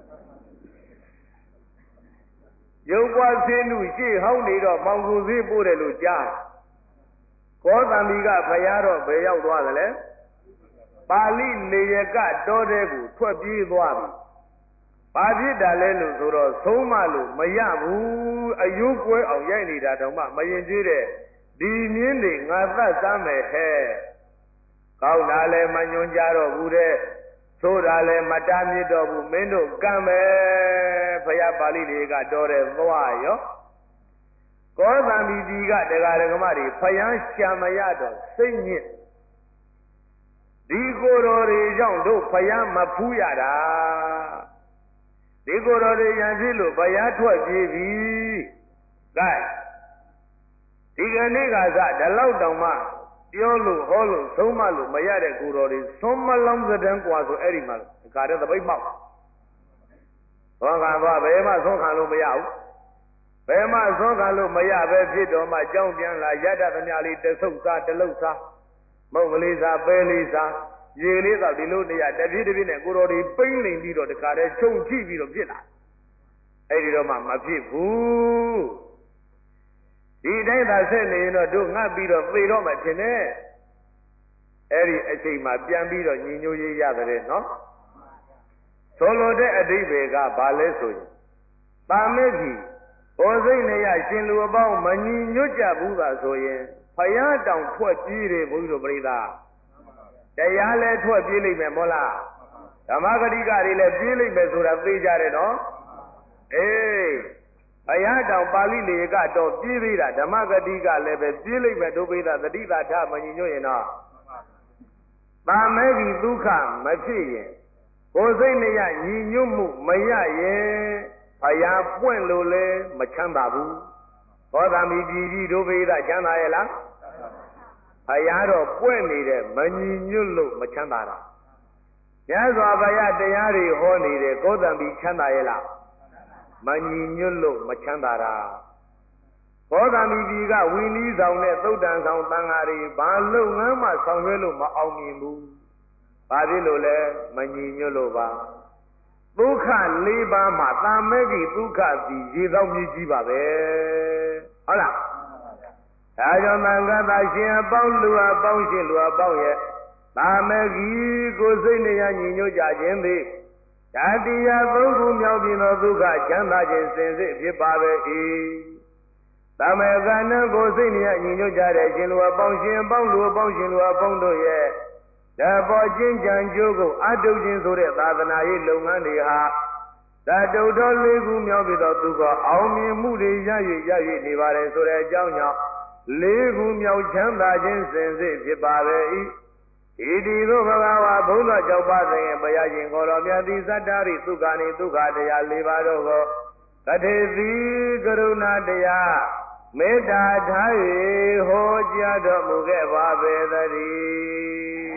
ရုပ်ပွားဆင်းမှုရှေ့ဟောင်းနေတော့မောင်ခိုဈေးပို့တယ်လို့ကြားကောသံဒီကဖယားတော့ဘယ်ရောက်သွားသလဲပါဠိနေရကတော်တဲ့ကိုထွက်ပြေးသွားပြီဘာဖြစ်တာလဲလို့ဆိုတော့ဆုံးမလို့မရဘူးအယုကွဲအောင်ရိုက်နေတာတော့မှမရင်ကျေးတဲ့ဒီမြင်းတွေငါသတ်စမ်းမယ်ဟဲ့ကောင်းတာလဲမညွန်ကြတော့ဘူးတဲ့သို့တာလဲမတားမြစ်တော့ဘူးမင်းတို့ကံမယ်ဘုရားပါဠိတွေကတော်တဲ့သွားရောကောသံဒီကြီးကတရားဓမ္မတွေဖယံရှာမရတော့စိတ်ညစ်ဒီကိုယ်တော်တွေကြောင့်တို့ဖယံမဖူးရတာဒီကိုယ်တော်တွေရန်ဖြစ်လို့ဘုရားထွက်ပြေးပြီကဲဒီကနေ့ကစဒီလောက်တောင်မှပြောလို့ဟောလို့သုံးမလို့မရတဲ့ကိုယ်တော်တွေသုံးမလောင်းစတဲ့ကွာဆိုအဲ့ဒီမှာခါတဲ့သပိတ်ပေါက်ဘောကဘာဘယ်မှသုံးခံလို့မရဘူးဘယ်မှသုံးခံလို့မရပဲဖြစ်တော်မှကြောင်းပြန်လာရတ္တသမျှလေးတဆုပ်စားတလုတ်စားမုတ်ကလေးစားပဲလေးစားရေလေးတော့ဒီလိုနေရတပြည့်တပြည့်နဲ့ကိုယ်တော်တွေပိမ့်နေပြီးတော့တခါတည်းခြုံကြည့်ပြီးတော့ဖြစ်လာအဲ့ဒီတော့မှမဖြစ်ဘူးဒီတိုင်းသာဆက်နေရင်တော့တို့ငတ်ပြီးတော့သေတော့မှထင်တယ်အဲ့ဒီအချိန်မှာပြန်ပြီးတော့ညီညွတ်ရေးရတယ်နော်ဆိုလိုတဲ့အဓိပ္ပာယ်ကဘာလဲဆိုရင်တာမေကြီးဘောစိတ်နေရရှင်လူအပေါင်းမညီညွတ်ကြဘူးသာဆိုရင်ဖယားတောင်ထွက်ပြေးတယ်ဘုန်းကြီးတို့ပြိဿတရားလဲထွက်ပြေးလိမ့်မယ်မို့လားဓမ္မဂတိကတွေလည်းပြေးလိမ့်မယ်ဆိုတာသိကြတယ်နော်အေးဘုရားတောင်ပါဠိလေကတော့ပြေးသေးတာဓမ္မဂတိကလည်းပဲပြေးလိမ့်မယ်ဒုပိသတတိတာထမညီညွတ်ရင်တော့တာမဲကြီးဒုက္ခမဖြစ်ရင်ကိုယ်စိတ်နဲ့ညီညွတ်မှုမရရင်ဘုရားပွင့်လို့လဲမချမ်းသာဘူးဘောဓမီပြည်ကြီးဒုပိသချမ်းသာရဲ့လားဘုရားတော့ပွင့်နေတယ်မညီညွတ်လို့မချမ်းသာတာမြတ်စွာဘုရားတရားတွေဟောနေတယ်ကောသံဘီချမ်းသာရဲ့လားမညီညွတ်လို့မချမ်းသာတာဘောဓမီကြီးကဝီနည်းဆောင်နဲ့သုတ်တန်ဆောင်တန်ဃာတွေဘာလုပ်ငန်းမှဆောင်ရွက်လို့မအောင်မြင်ဘူးဘာဖြစ်လို့လဲမညီညွတ်လို့ပါဒုက္ခ၄ပါးမှာတာမဲကြီးဒုက္ခသည်ရေသောမြည်ကြီးပါပဲဟုတ်လားဒါကြောင့်သံဃာသာရှင်အပေါင်းလူအပေါင်းရှင်လူအပေါင်းရဲ့တာမဲကြီးကိုစိတ်နဲ့ညီညွတ်ကြခြင်းသည်ဓာတိယသုံးခုမြောက်ပြီးသောဒုက္ခချမ်းသာခြင်းစင်စစ်ဖြစ်ပါပဲ၏တမေကနကိုစိတ်နဲ့ညီညွတ်ကြတဲ့ရှင်လူအပေါင်းရှင်အပေါင်းလူအပေါင်းရှင်လူအပေါင်းတို့ရဲ့တဘောချင်းကြံကြိုးကိုအတုခြင်းဆိုတဲ့သာသနာရေးလုပ်ငန်းတွေဟာတတုတော်လေးခုမြောက်ပြီးသောဒုက္ခအောင်မြင်မှုတွေရ၍နေပါတယ်ဆိုတဲ့အကြောင်းကြောင့်လေးခုမြောက်ချမ်းသာခြင်းစင်စစ်ဖြစ်ပါပဲ၏ဒီသို့ဘဂဝါဘုန်းတော်ကြောင့်ပါစဉ်ဘုရားရှင်ကိုယ်တော်မြတ်သည်သတ္တရိဒုက္ခနိဒုက္ခတရား၄ပါးတို့ကိုတထေသီကရုဏာတရားမေတ္တာထား၍ဟောကြားတော်မူခဲ့ပါပေသတည်း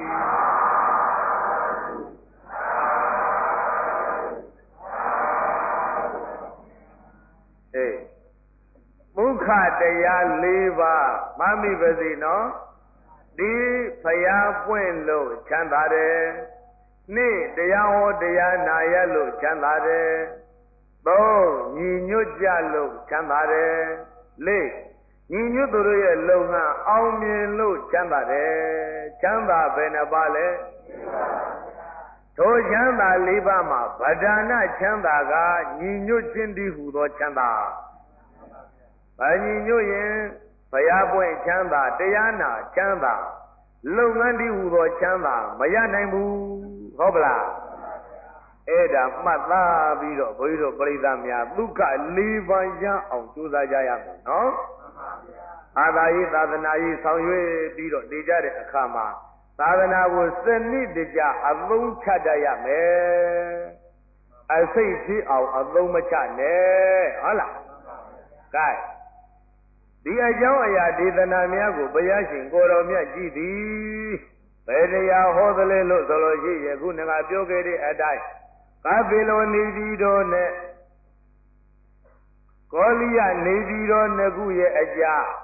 အေးမုခတရား၄ပါးမမိပါစေနော်ဒီဖယားပွင့်လို့ချမ်းသာတယ်နေ့တရားဟောတရားနာရလို့ချမ်းသာတယ်သုံးညီညွတ်ကြလို့ချမ်းသာတယ်လေးညီညွတ်သူတို့ရဲ့လုံငန်းအောင်မြင်လို့ချမ်းသာတယ်ချမ်းသာဘယ်နှပါလဲထိုချမ်းသာ၄ပါးမှာဗဒါနချမ်းသာကညီညွတ်ခြင်းတည်းဟူသောချမ်းသာဗာညီညွတ်ရင်ဘုရားပွင့်ချမ်းသာတရားနာချမ်းသာလုပ်ငန်းတည်းဟူသောချမ်းသာမရနိုင်ဘူးဟုတ်ပလားအဲ့ဒါမှတ်သားပြီးတော့ဘုန်းကြီးတို့ပြိဿများဒုက္ခ၄ပါးရအောင်ကြိုးစားကြရမယ်နော်အာသာရေးသာသနာရေးဆောင်ရွက်ပြီးတော့နေကြတဲ့အခါမှာသာသနာကိုစနစ်တကျအသုံးချတတ်ရမယ်အစိတ်ဖြစ်အောင်အသုံးမချနဲ့ဟုတ်လားကဲဒီအကြောင်းအရာဒေသနာများကိုဘုရားရှင်ကိုယ်တော်မြတ်ကြည်သည်ဘယ်တရားဟောသလဲလို့ဆိုလို့ရှိရင်ခုနကပြောခဲ့တဲ့အတိုင်းကပိလောနေပြည်တော်နဲ့ကောလိယနေပြည်တော်နှစ်ခုရဲ့အကြား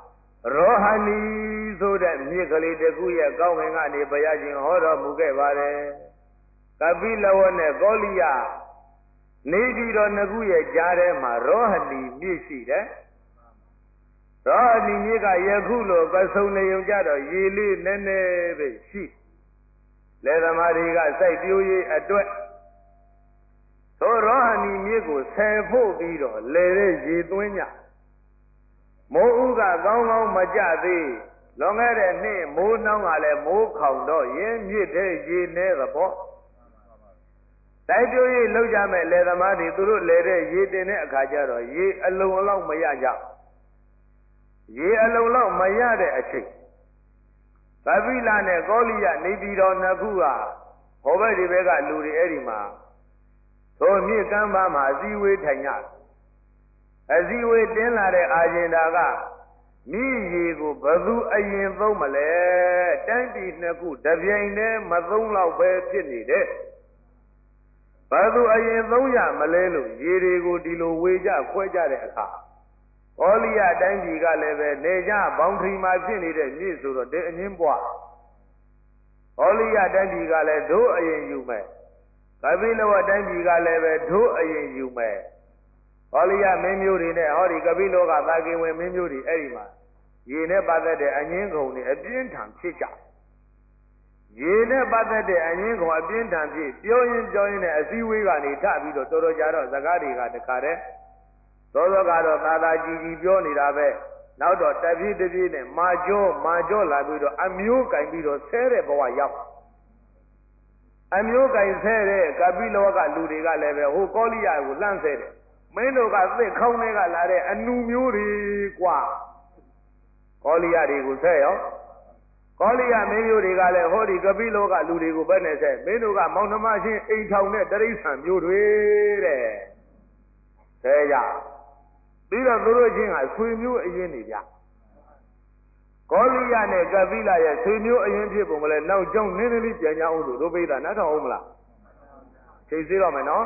ရောဟဏီဆိုတဲ့မြစ်ကလေးတစ်ခုရဲ့ကောင်းကင်ကနေဘုရားရှင်ဟောတော်မူခဲ့ပါတယ်ကပိလဝတ်နဲ့ကောလိယနေပြည်တော်နှစ်ခုရဲ့ကြားထဲမှာရောဟဏီမြစ်ရှိတယ်ရောဟဏီမြစ်ကယခုလိုပစုံနေုံကြတော့ရေလေးနည်းနည်းပဲရှိလယ်သမားတွေကစိုက်ပျိုးရေးအတွက်သောရောဟဏီမြစ်ကိုဆယ်ဖို့ပြီးတော့လယ်တဲ့ရေသွင်းကြမိုးဥကကောင်းကောင်းမကြသေးလွန်ခဲ့တဲ့နှစ်မိုးနှောင်းကလည်းမိုးခေါင်တော့ရင်းမြစ်တဲ့ရေနေသဘောတိုက်ပြိုးရေးလောက်ကြမဲ့လယ်သမားတွေသူတို့လယ်တဲ့ရေတင်တဲ့အခါကျတော့ရေအလုံးအလောက်မရကြရေအလုံးလောက်မရတဲ့အချိန်သဗ္ဗိလနဲ့ကောလိယနေပြည်တော်နှစ်ခုကဟောဘက်ဒီဘက်ကလူတွေအဲ့ဒီမှာသို့မြစ်ကမ်းပါမှာအစည်းဝေးထိုင်ကြအစည်းဝေးတင်းလာတဲ့အာရှင်တာကမိရေကိုဘသူအရင်သုံးမလဲတိုင်းပြည်နှစ်ခုတပြိုင်တည်းမသုံးတော့ပဲဖြစ်နေတယ်ဘသူအရင်သုံးရမလဲလို့ရေတွေကိုဒီလိုဝေကြခွဲကြတဲ့အခါဩလိယတိုင်းပြည်ကလည်းပဲနေကြဘောင်ထရီမှာဖြစ်နေတဲ့မြစ်ဆိုတော့တဲ့အငင်းပွားဩလိယတိုင်းပြည်ကလည်းတို့အရင်ယူမယ်ကပိလဝတိုင်းပြည်ကလည်းပဲတို့အရင်ယူမယ်ဩလိယမင်းမျိုးတွေနဲ့ဟောဒီကပိလောကသာကိဝင်မင်းမျိုးတွေအဲ့ဒီမှာရေနဲ့ပတ်သက်တဲ့အငင်းခုံတွေအပြင်းထန်ဖြစ်ကြရေနဲ့ပတ်သက်တဲ့အငင်းခုံအပြင်းထန်ဖြစ်ပြောရင်နဲ့အစည်းဝေးကနေထပြီးတော့တော်တော်ကြာတော့စကားတွေကတခါတည်းသောသောကတော့သာသာကြည်ကြည်ပြောနေတာပဲနောက်တော့တပြည့်တပြည့်နဲ့မာကြောလာပြီးတော့အမျိုးကင်ပြီးတော့ဆဲတဲ့ဘဝရောက်အမျိုးကင်ဆဲတဲ့ကပိလောကလူတွေကလည်းပဲဟိုကောလိယကိုလှမ်းဆဲတယ်မင်းတို့ကသစ်ခေါင်းတွေကလာတဲ့အနုမျိုးတွေကွာကောလိယတွေကိုဆဲရောကောလိယမင်းမျိုးတွေကလည်းဟောဒီကပိလောကလူတွေကိုပဲနဲ့ဆဲမင်းတို့ကမောင်နှမချင်းအိမ်ထောင်တဲ့တရိษံမျိုးတွေတဲ့ဆဲကြပြီးတော့သူတို့ချင်းကဆွေမျိုးအရင်နေကြကောလိယနဲ့ကပိလရဲ့ဆွေမျိုးအရင်ဖြစ်ပုံကလည်းနောက်ကြောင်းနည်းနည်းလေးပြန်ကြအောင်လို့တို့ပိသနားထောင်အောင်မလားချိန်သေးတော့မယ်နော်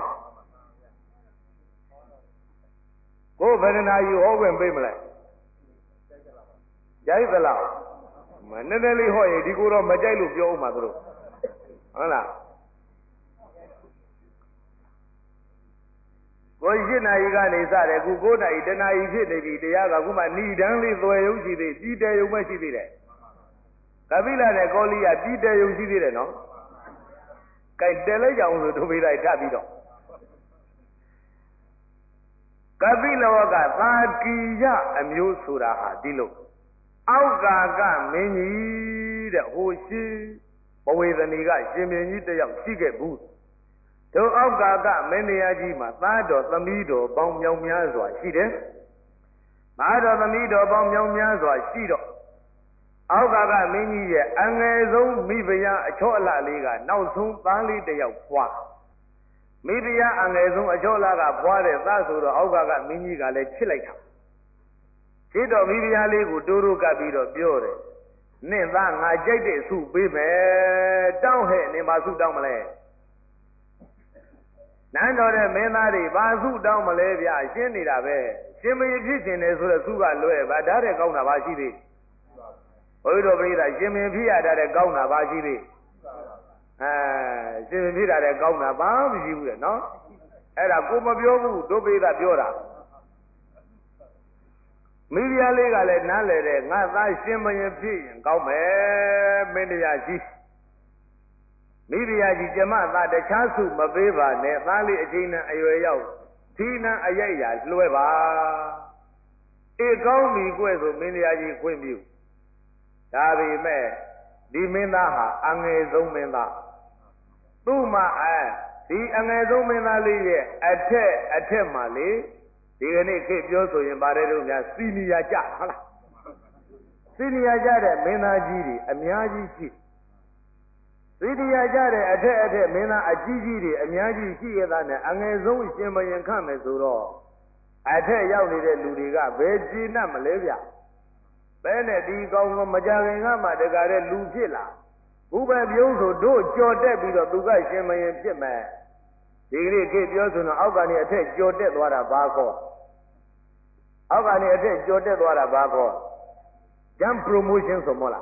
ကိုယ်ဗဒနာယူဟောခွင့်ပေးမလဲကြိုက်သလားမနည်းနည်းလေးဟောရင်ဒီကိုတော့မကြိုက်လို့ပြောဦးမှာသူတို့ဟုတ်လားကိုယ်8 နာရီကနေစတယ်အခု9 နာရီတနာရီဖြစ်နေပြီတရားကအခုမှဏိဒန်းလေးသွယ်ရုံရှိသေးပြီးတယ်ရုံမရှိသေးတယ်ကပိလနဲ့ကောလိယပြီးတယ်ရုံရှိသေးတယ်နော်ကြိုက်တယ်လိုက်ကြအောင်ဆိုတို့ပေးလိုက်ထပ်ပြီးတော့ကပိလဝကသာကိယအမျိုးဆိုတာဟာဒီလိုအောက်ကာကမင်းကြီးတဲ့ဟိုရှိဘဝေဒဏီကရှင်မင်းကြီးတယောက်ရှိခဲ့ဘူးတို့အောက်ကာကမင်းတရားကြီးမှာသားတော်သမီးတော်ပေါင်းမြောက်များစွာရှိတယ်သားတော်သမီးတော်ပေါင်းမြောက်များစွာရှိတော့အောက်ကာကမင်းကြီးရဲ့အငယ်ဆုံးမိဖုရားအချော့အလှလေးကနောက်ဆုံးသားလေးတယောက်ဖွာမိဖုရားအငယ်ဆုံးအချော့အလှကဖွာတဲ့သားဆိုတော့အောက်ကာကမင်းကြီးကလည်းချစ်လိုက်တာချစ်တော်မိဖုရားလေးကိုတိုးတိုးကပ်ပြီးတော့ပြောတယ်နင့်သားငါကြိုက်တဲ့ဆုပေးမယ်တောင်းဟဲ့နင်ပါဆုတောင်းမလဲနန်းတော်တဲ့မင်းသားတွေဘာဆုတောင်းမလဲဗျာရှင်းနေတာပဲရှင်မင်းဖြစ်ခြင်းတယ်ဆိုတော့ဆုကလွဲပါဓာတ်တဲ့ကောင်းတာပါရှိသေးဘုရားတော်ပြိဿရှင်မင်းဖြစ်ရတဲ့ကောင်းတာပါရှိသေးရှင်မင်းဖြစ်ရတဲ့ကောင်းတာဘာမှမရှိဘူးလေနော်အဲ့ဒါကိုမပြောဘူးတို့ပြိဿပြောတာမိဖုရားလေးကလည်းနားလေတဲ့ငါသားရှင်မင်းဖြစ်ရင်ကောင်းမယ်မင်းတရားကြီးမိဖုရားကြီးကျမသားတခြားစုမပေးပါနဲ့သားလေးအချိန်နဲ့အရွယ်ရောက်သီးနှံအရိုက်ရာလွှဲပါအေကောင်းပြီကွဲ့ဆိုမင်းတရားကြီးခွင့်ပြုဒါပေမဲ့ဒီမင်းသားဟာအငယ်ဆုံးမင်းသားသူ့မှာဒီအငယ်ဆုံးမင်းသားလေးရဲ့အထက်မှာလေဒီကနေ့ခေတ်ပြောဆိုရင်ပါတယ်တို့များစီနီယာကြဟုတ်လားစီနီယာကြတဲ့မင်းသားကြီးတွေအများကြီးရှိသီတရားကြတဲ့အထက်မင်းသားအကြီးကြီးတွေအများကြီးရှိရတာနဲ့အငယ်ဆုံးရှင်ဘရင်ခန့်မယ်ဆိုတော့အထက်ရောက်နေတဲ့လူတွေကဘယ်ကြည်နပ်မလဲဗျဘယ်နဲ့ဒီကောင်းကမကြခင်ကမှတကားတဲ့လူဖြစ်လာဘုပဲပြုံးဆိုတို့ကြော်တက်ပြီးတော့သူကရှင်ဘရင်ဖြစ်မယ်ဒီကနေ့ခေတ်ပြောဆိုတော့အောက်ကနေအထက်ကြော်တက်သွားတာဘာခေါ်အောက်ကနေအထက်ကြော်တက်သွားတာဘာခေါ် jump promotion ဆိုမို့လား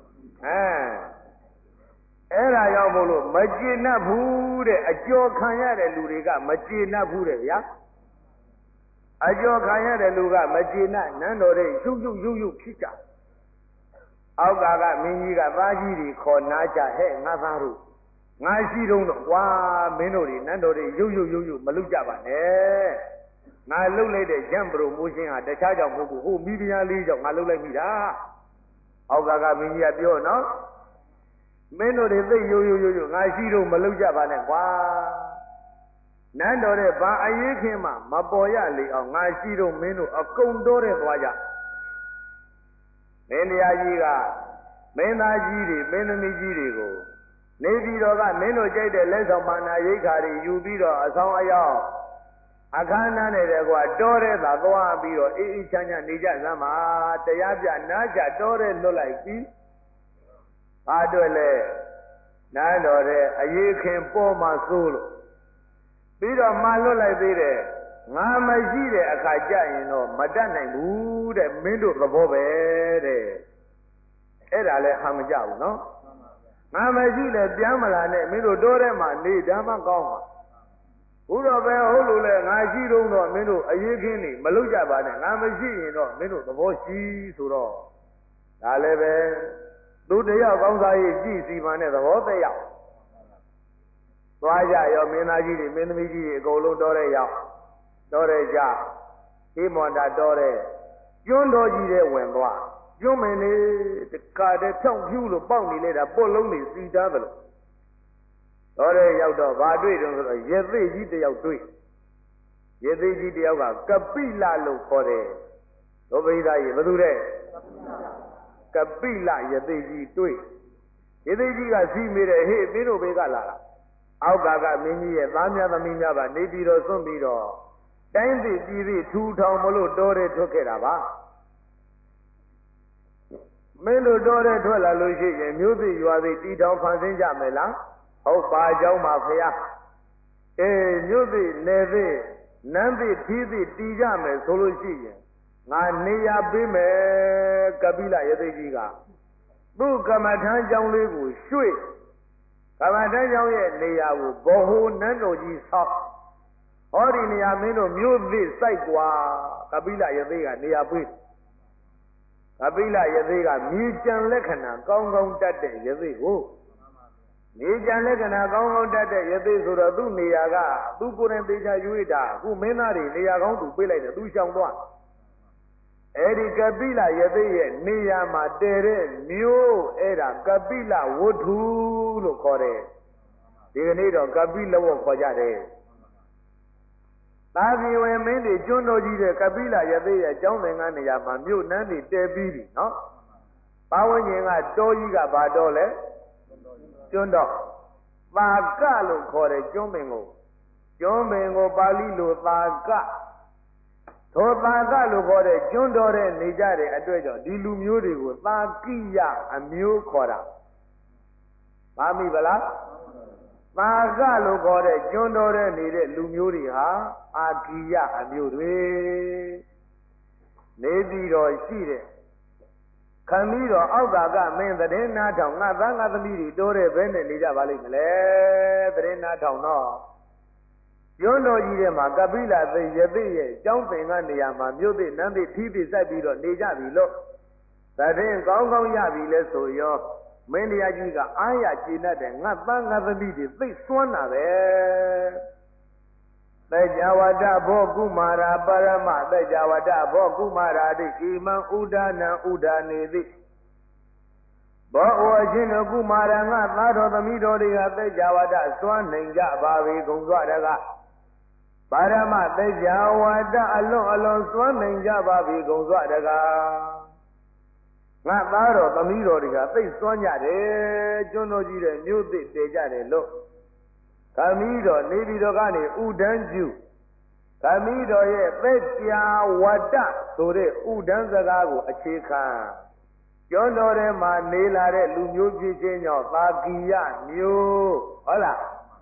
အဲ့ဒါကြောင့်မို့လို့မကျေနပ်ဘူးတဲ့အကျော်ခံရတဲ့လူတွေကမကျေနပ်ဘူးတဲ့ဗျာအကျော်ခံရတဲ့လူကမကျေနပ်နန်းတော်တဲ့ရုပ်ဖြစ်ကြအောက်ကမင်းကြီးကသားကြီးတွေခေါ်နာကြဟဲ့ငါသားတို့ငါရှိတော့ကွာမင်းတို့တွေနန်းတော်တွေရုပ်မလုပ်ကြပါနဲ့ငါလှုပ်လိုက်တဲ့ရံပရိုမိုးရှင်းဟာတခြားကြောင့်မဟုတ်ဘူးဟိုမိဖုရားလေးကြောင့်ငါလှုပ်လိုက်မိတာအောက်ကမင်းကြီးကပြောနော်မင်းတို့တွေသိရုပ်ငါရှိတော့မလုပ်ကြပါနဲ့ကွာနန်းတော်တဲ့ဘာအရေးခင်းမှမပေါ်ရလေအောင်ငါရှိတော့မင်းတို့အကုန်တော်တဲ့သွားကြမင်းတရားကြီးကမင်းသားကြီးတွေမင်းသမီးကြီးတွေကိုနေပြည်တော်ကမင်းတို့ကြိုက်တဲ့လက်ဆောင်မာနာရိတ်ခါတွေယူပြီးတော့အဆောင်အယောင်အခမ်းအနားနဲ့တကွာတောတဲ့သာသွားပြီးတော့အေးအေးချမ်းချမ်းနေကြစမ်းပါတရားပြနားကြတောတဲ့လွတ်လိုက်ပြီးအားတွေ့လဲနားတော်တဲ့အရေးခင်ပေါ်မှာစိုးလို့ပြီးတော့မှလွတ်လိုက်သေးတယ်ငါမရှိတဲ့အခါကြရင်တော့မတတ်နိုင်ဘူးတဲ့မင်းတို့သဘောပဲတဲ့အဲ့ဒါလည်းဟာမကြဘူးနော်ငါမရှိလဲပြန်မလာနဲ့မင်းတို့တိုးထဲမှာနေဓမ္မကောင်းပါဘုရားပဲဟုတ်လို့လဲငါရှိတော့မင်းတို့အရေးခင်းနေမလုပ်ကြပါနဲ့ငါမရှိရင်တော့မင်းတို့သဘောရှိဆိုတော့ဒါလည်းပဲသူတယောက်ကောင်းစားရေးကြည်စီမံတဲ့သဘောသက်ရောက်သွားကြရောမင်းသားကြီးတွေမင်းသမီးကြီးတွေအကုန်လုံးတော်တဲ့ရောက်တော်တဲ့ကြဒီမော်တာတော်တဲ့ကျွန်းတော်ကြီးတဲ့ဝင်သွားကျွန်းမင်းလေးတခါတည်းဖြောင်းဖြူးလို့ပေါက်နေလေတာပုတ်လုံးတွေစီသားတယ်လို့တော်တဲ့ရောက်တော့ဘာတွေ့တုန်းဆိုတော့ရေသိကြီးတယောက်တွေ့ရေသိကြီးတယောက်ကကပိလလို့ခေါ်တယ်ဒုဗိဒာရေဘယ်သူတဲ့ကပိလရေသိကြီးတွေ့ရေသိကြီးကစီးမိတယ်ဟေ့မင်းတို့ဘေးကလာတာအောက်ကမင်းကြီးရဲ့သားများသမီးများပါနေပြီးတော့စွန့်ပြီးတော့တိုင်းပြည်ပြည်ထူထောင်မလို့တော်တဲ့ထွက်ခဲ့တာပါမင်းတို့တော်တဲ့ထွက်လာလို့ရှိရင်မျိုးသိရွာသိတီထောင်ဖန်ဆင်းကြမယ်လားဟုတ်ပါကြောင်းပါဖရာမျိုးသိနယ်သိနန်းသိထီးသိတီကြမယ်ဆိုလို့ရှိရင်ငါနေရာပေးမယ်ကပိလရသိကြီးကသူ့ကမ္မထမ်းကျောင်းလေးကိုရွှေ့ကမ္မထမ်းကျောင်းရဲ့နေရာကိုဘဟုနန်းတော်ကြီးဆောက်ဟောဒီနေရာမင်းတို့မျိုးသိစိုက်ကွာကပိလရသိကနေရာပေးကပိလရသိကမြေကြံလက္ခဏာကောင်းကောင်းတတ်တဲ့ရသိကိုမြေကြံလက္ခဏာကောင်းကောင်းတတ်တဲ့ရသိဆိုတော့သူ့နေရာကသူ့ကိုယ်တိုင်သေချာရွေးတာအခုမင်းသားတွေနေရာကောင်းသူပေးလိုက်တယ်သူရှောင်သွားအဲ့ဒီကပိလရသိရဲ့နေရာမှာတည်တဲ့မျိုးအဲ့ဒါကပိလဝတ္ထုလို့ခေါ်တယ်ဒီကနေ့တော့ကပိလဝတ်ခေါ်ကြတယ်သာသီဝေမင်းတွေကျွန်းတော်ကြီးတဲ့ကပိလရသိရဲ့ကျောင်းသင်္ကန်းနေရာမှာမြို့နန်းတွေတည်ပြီးပြီနော်ပါဝင်းကျင်ကတောကြီးကဘာတော်လဲကျွန်းတော်သာကလို့ခေါ်တယ်ကျွန်းပင်ကိုပါဠိလိုသာကသောသာကလို့ခေါ်တဲ့ကျွန်းတော်တဲ့နေကြတဲ့အတွက်ကြောင့်ဒီလူမျိုးတွေကိုသာကိယအမျိုးခေါ်တာပါမိဗလားသာကလို့ခေါ်တဲ့ကျွန်းတော်တဲ့နေတဲ့လူမျိုးတွေဟာအာကိယအမျိုးတွေနေပြီးတော့ရှိတဲ့ခံပြီးတော့အောက်ကမင်းသတင်းနာထောင်ငါသားငါသမီးတွေတိုးတဲ့ဘဲနဲ့နေကြပါလိမ့်မလဲသတင်းနာထောင်တော့ကျွန်းတော်ကြီးထဲမှာကပိလသိရသိရဲ့ကျောင်းသင်္ကန်းနေရာမှာမြို့သိနန်းသိထီးသိစိုက်ပြီးတော့နေကြပြီလို့သတင်းကောင်းကောင်းရပြီလဲဆိုရောမင်းတရားကြီးကအားရကျေနပ်တယ်ငါသားငါသမီးတွေသိစွမ်းတာပဲသေကြဝတ္တဘောကုမာရာပရမသေကြဝတ္တဘောကုမာရာတိဣမံဥဒနံဥဒနေတိဘောဝအချင်းတို့ကုမာရငါသားတော်သမီးတော်တွေကသေကြဝတ္တစွမ်းနိုင်ကြပါပြီဂုံစွာတကပါရမသေကြဝတ္တအလွန်စွမ်းနိုင်ကြပါပြီဂုံစွာတကငါသားတော်သမီးတော်တွေကသိစွမ်းကြတယ်ကျွန်းတော်ကြီးတဲ့မြို့သစ်တည်ကြတယ်လို့ခမီးတော်နေပြည်တော်ကနေဥဒန်းကျူခမီးတော်ရဲ့သေကြဝတ္တဆိုတဲ့ဥဒန်းစကားကိုအခြေခံကျွန်းတော်ထဲမှာနေလာတဲ့လူမျိုးဖြစ်ခြင်းကြောင့်သာကိယမျိုးဟုတ်လား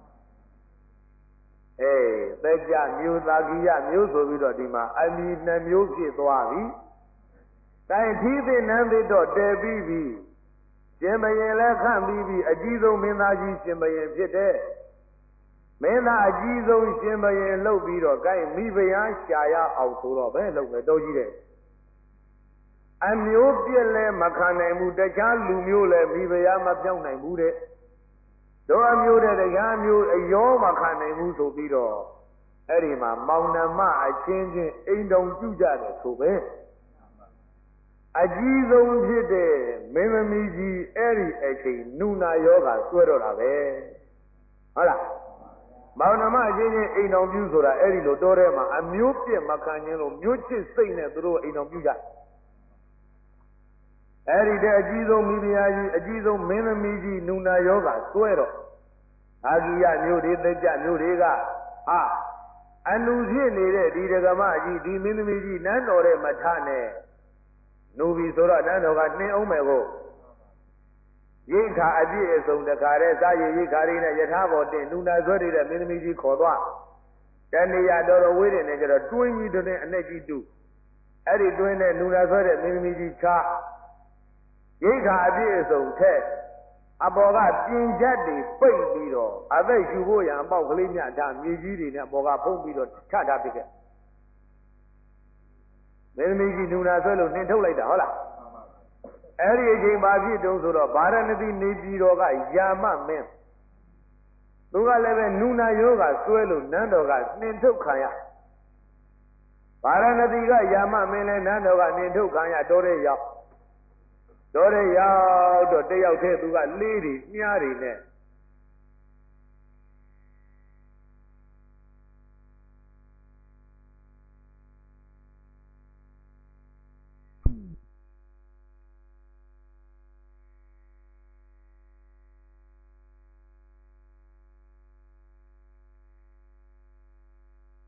သေကြမျိုးသာကိယမျိုးဆိုပြီးတော့ဒီမှာအမည်နှမျိုးဖြစ်သွားပြီကတိုင်းထီးသိနန်းသိတော့တည်ပြီးပြီရှင်ဘရင်လည်းခန့်ပြီးပြီအကြီးဆုံးမင်းသားကြီးရှင်ဘရင်ဖြစ်တဲ့မင်းသားအကြီးဆုံးရှင်ဘရင်လှုပ်ပြီးတော့ကိုင်းမိဖုရားရှာရအောင်ဆိုတော့ပဲလှုပ်မယ်တော့ကြီးတဲ့အမျိုးပြည့်လဲမခံနိုင်ဘူးတခြားလူမျိုးလည်းမိဖုရားမပြောင်းနိုင်ဘူးတဲ့တို့အမျိုးတဲ့တရားမျိုးအယောမခံနိုင်ဘူးဆိုပြီးတော့အဲ့ဒီမှာမောင်နှမအချင်းချင်းအိမ်တော်ပြုကြတယ်ဆိုပဲအကြီးဆုံးဖြစ်တဲ့မင်းသမီးကြီးအဲ့ဒီအချိန်နုနာယောဂဆွဲတော့တာပဲဟုတ်လားမောင်နှမအချင်းချင်းအိမ်တော်ပြုဆိုတာအဲ့ဒီလိုတော်ထဲမှာအမျိုးပြည့်မခံခြင်းလို့မျိုးချစ်စိတ်နဲ့သူတို့အိမ်တော်ပြုကြအဲ့ဒီတဲ့အကြီးဆုံးမိဖုရားကြီးအကြီးဆုံးမင်းသမီးကြီးနုနာယောဂဆွဲတော့အာဂိယမျိုးတွေသိကြမျိုးတွေကဟာအနုဖြစ်နေတဲ့ဒီဒကမကြီးဒီမင်းသမီးကြီးနန်းတော်ရဲ့မထနဲ့နူပြီဆိုတော့နန်းတော်ကနှင်းအောင်မယ်ကိုရိခါအပြည့်အစုံတခါတည်းစားရည်ရိခါလေးနဲ့ယထာဘောတင်နူနာဆွဲနေတဲ့မင်းသမီးကြီးခေါ်သွားတဏှာတော်တော်ဝေးတယ်နဲ့ကျတော့တွင်းကြီးတဲ့အနဲ့ကြီးတူအဲ့ဒီတွင်းနဲ့နူနာဆွဲတဲ့မင်းသမီးကြီးချရိခါအပြည့်အစုံထက်အပေါ်ကပြင်ချက်တွေပိတ်ပြီးတော့အသက်ရှူဖို့ရန်အပေါက်ကလေးမြတ်ထားမြေကြီးတွေနဲ့အပေါ်ကဖုံးပြီးတော့ချထားပြခဲ့မင်းသမီးကြီးနူနာဆွဲလို့နှင်ထုတ်လိုက်တာဟုတ်လားအဲ့ဒီအချိန်မှာဖြစ်တုံးဆိုတော့ဗာရဏသီနေပြည်တော်ကယာမမင်းသူကလည်းပဲနူနာယောဂဆွဲလို့နန်းတော်ကနှင်ထုတ်ခံရဗာရဏသီကယာမမင်းလည်းနန်းတော်ကနှင်ထုတ်ခံရတော်တဲ့ရောက်တော့တယောက်တည်းသူကလေးတွေမြားတွေနဲ့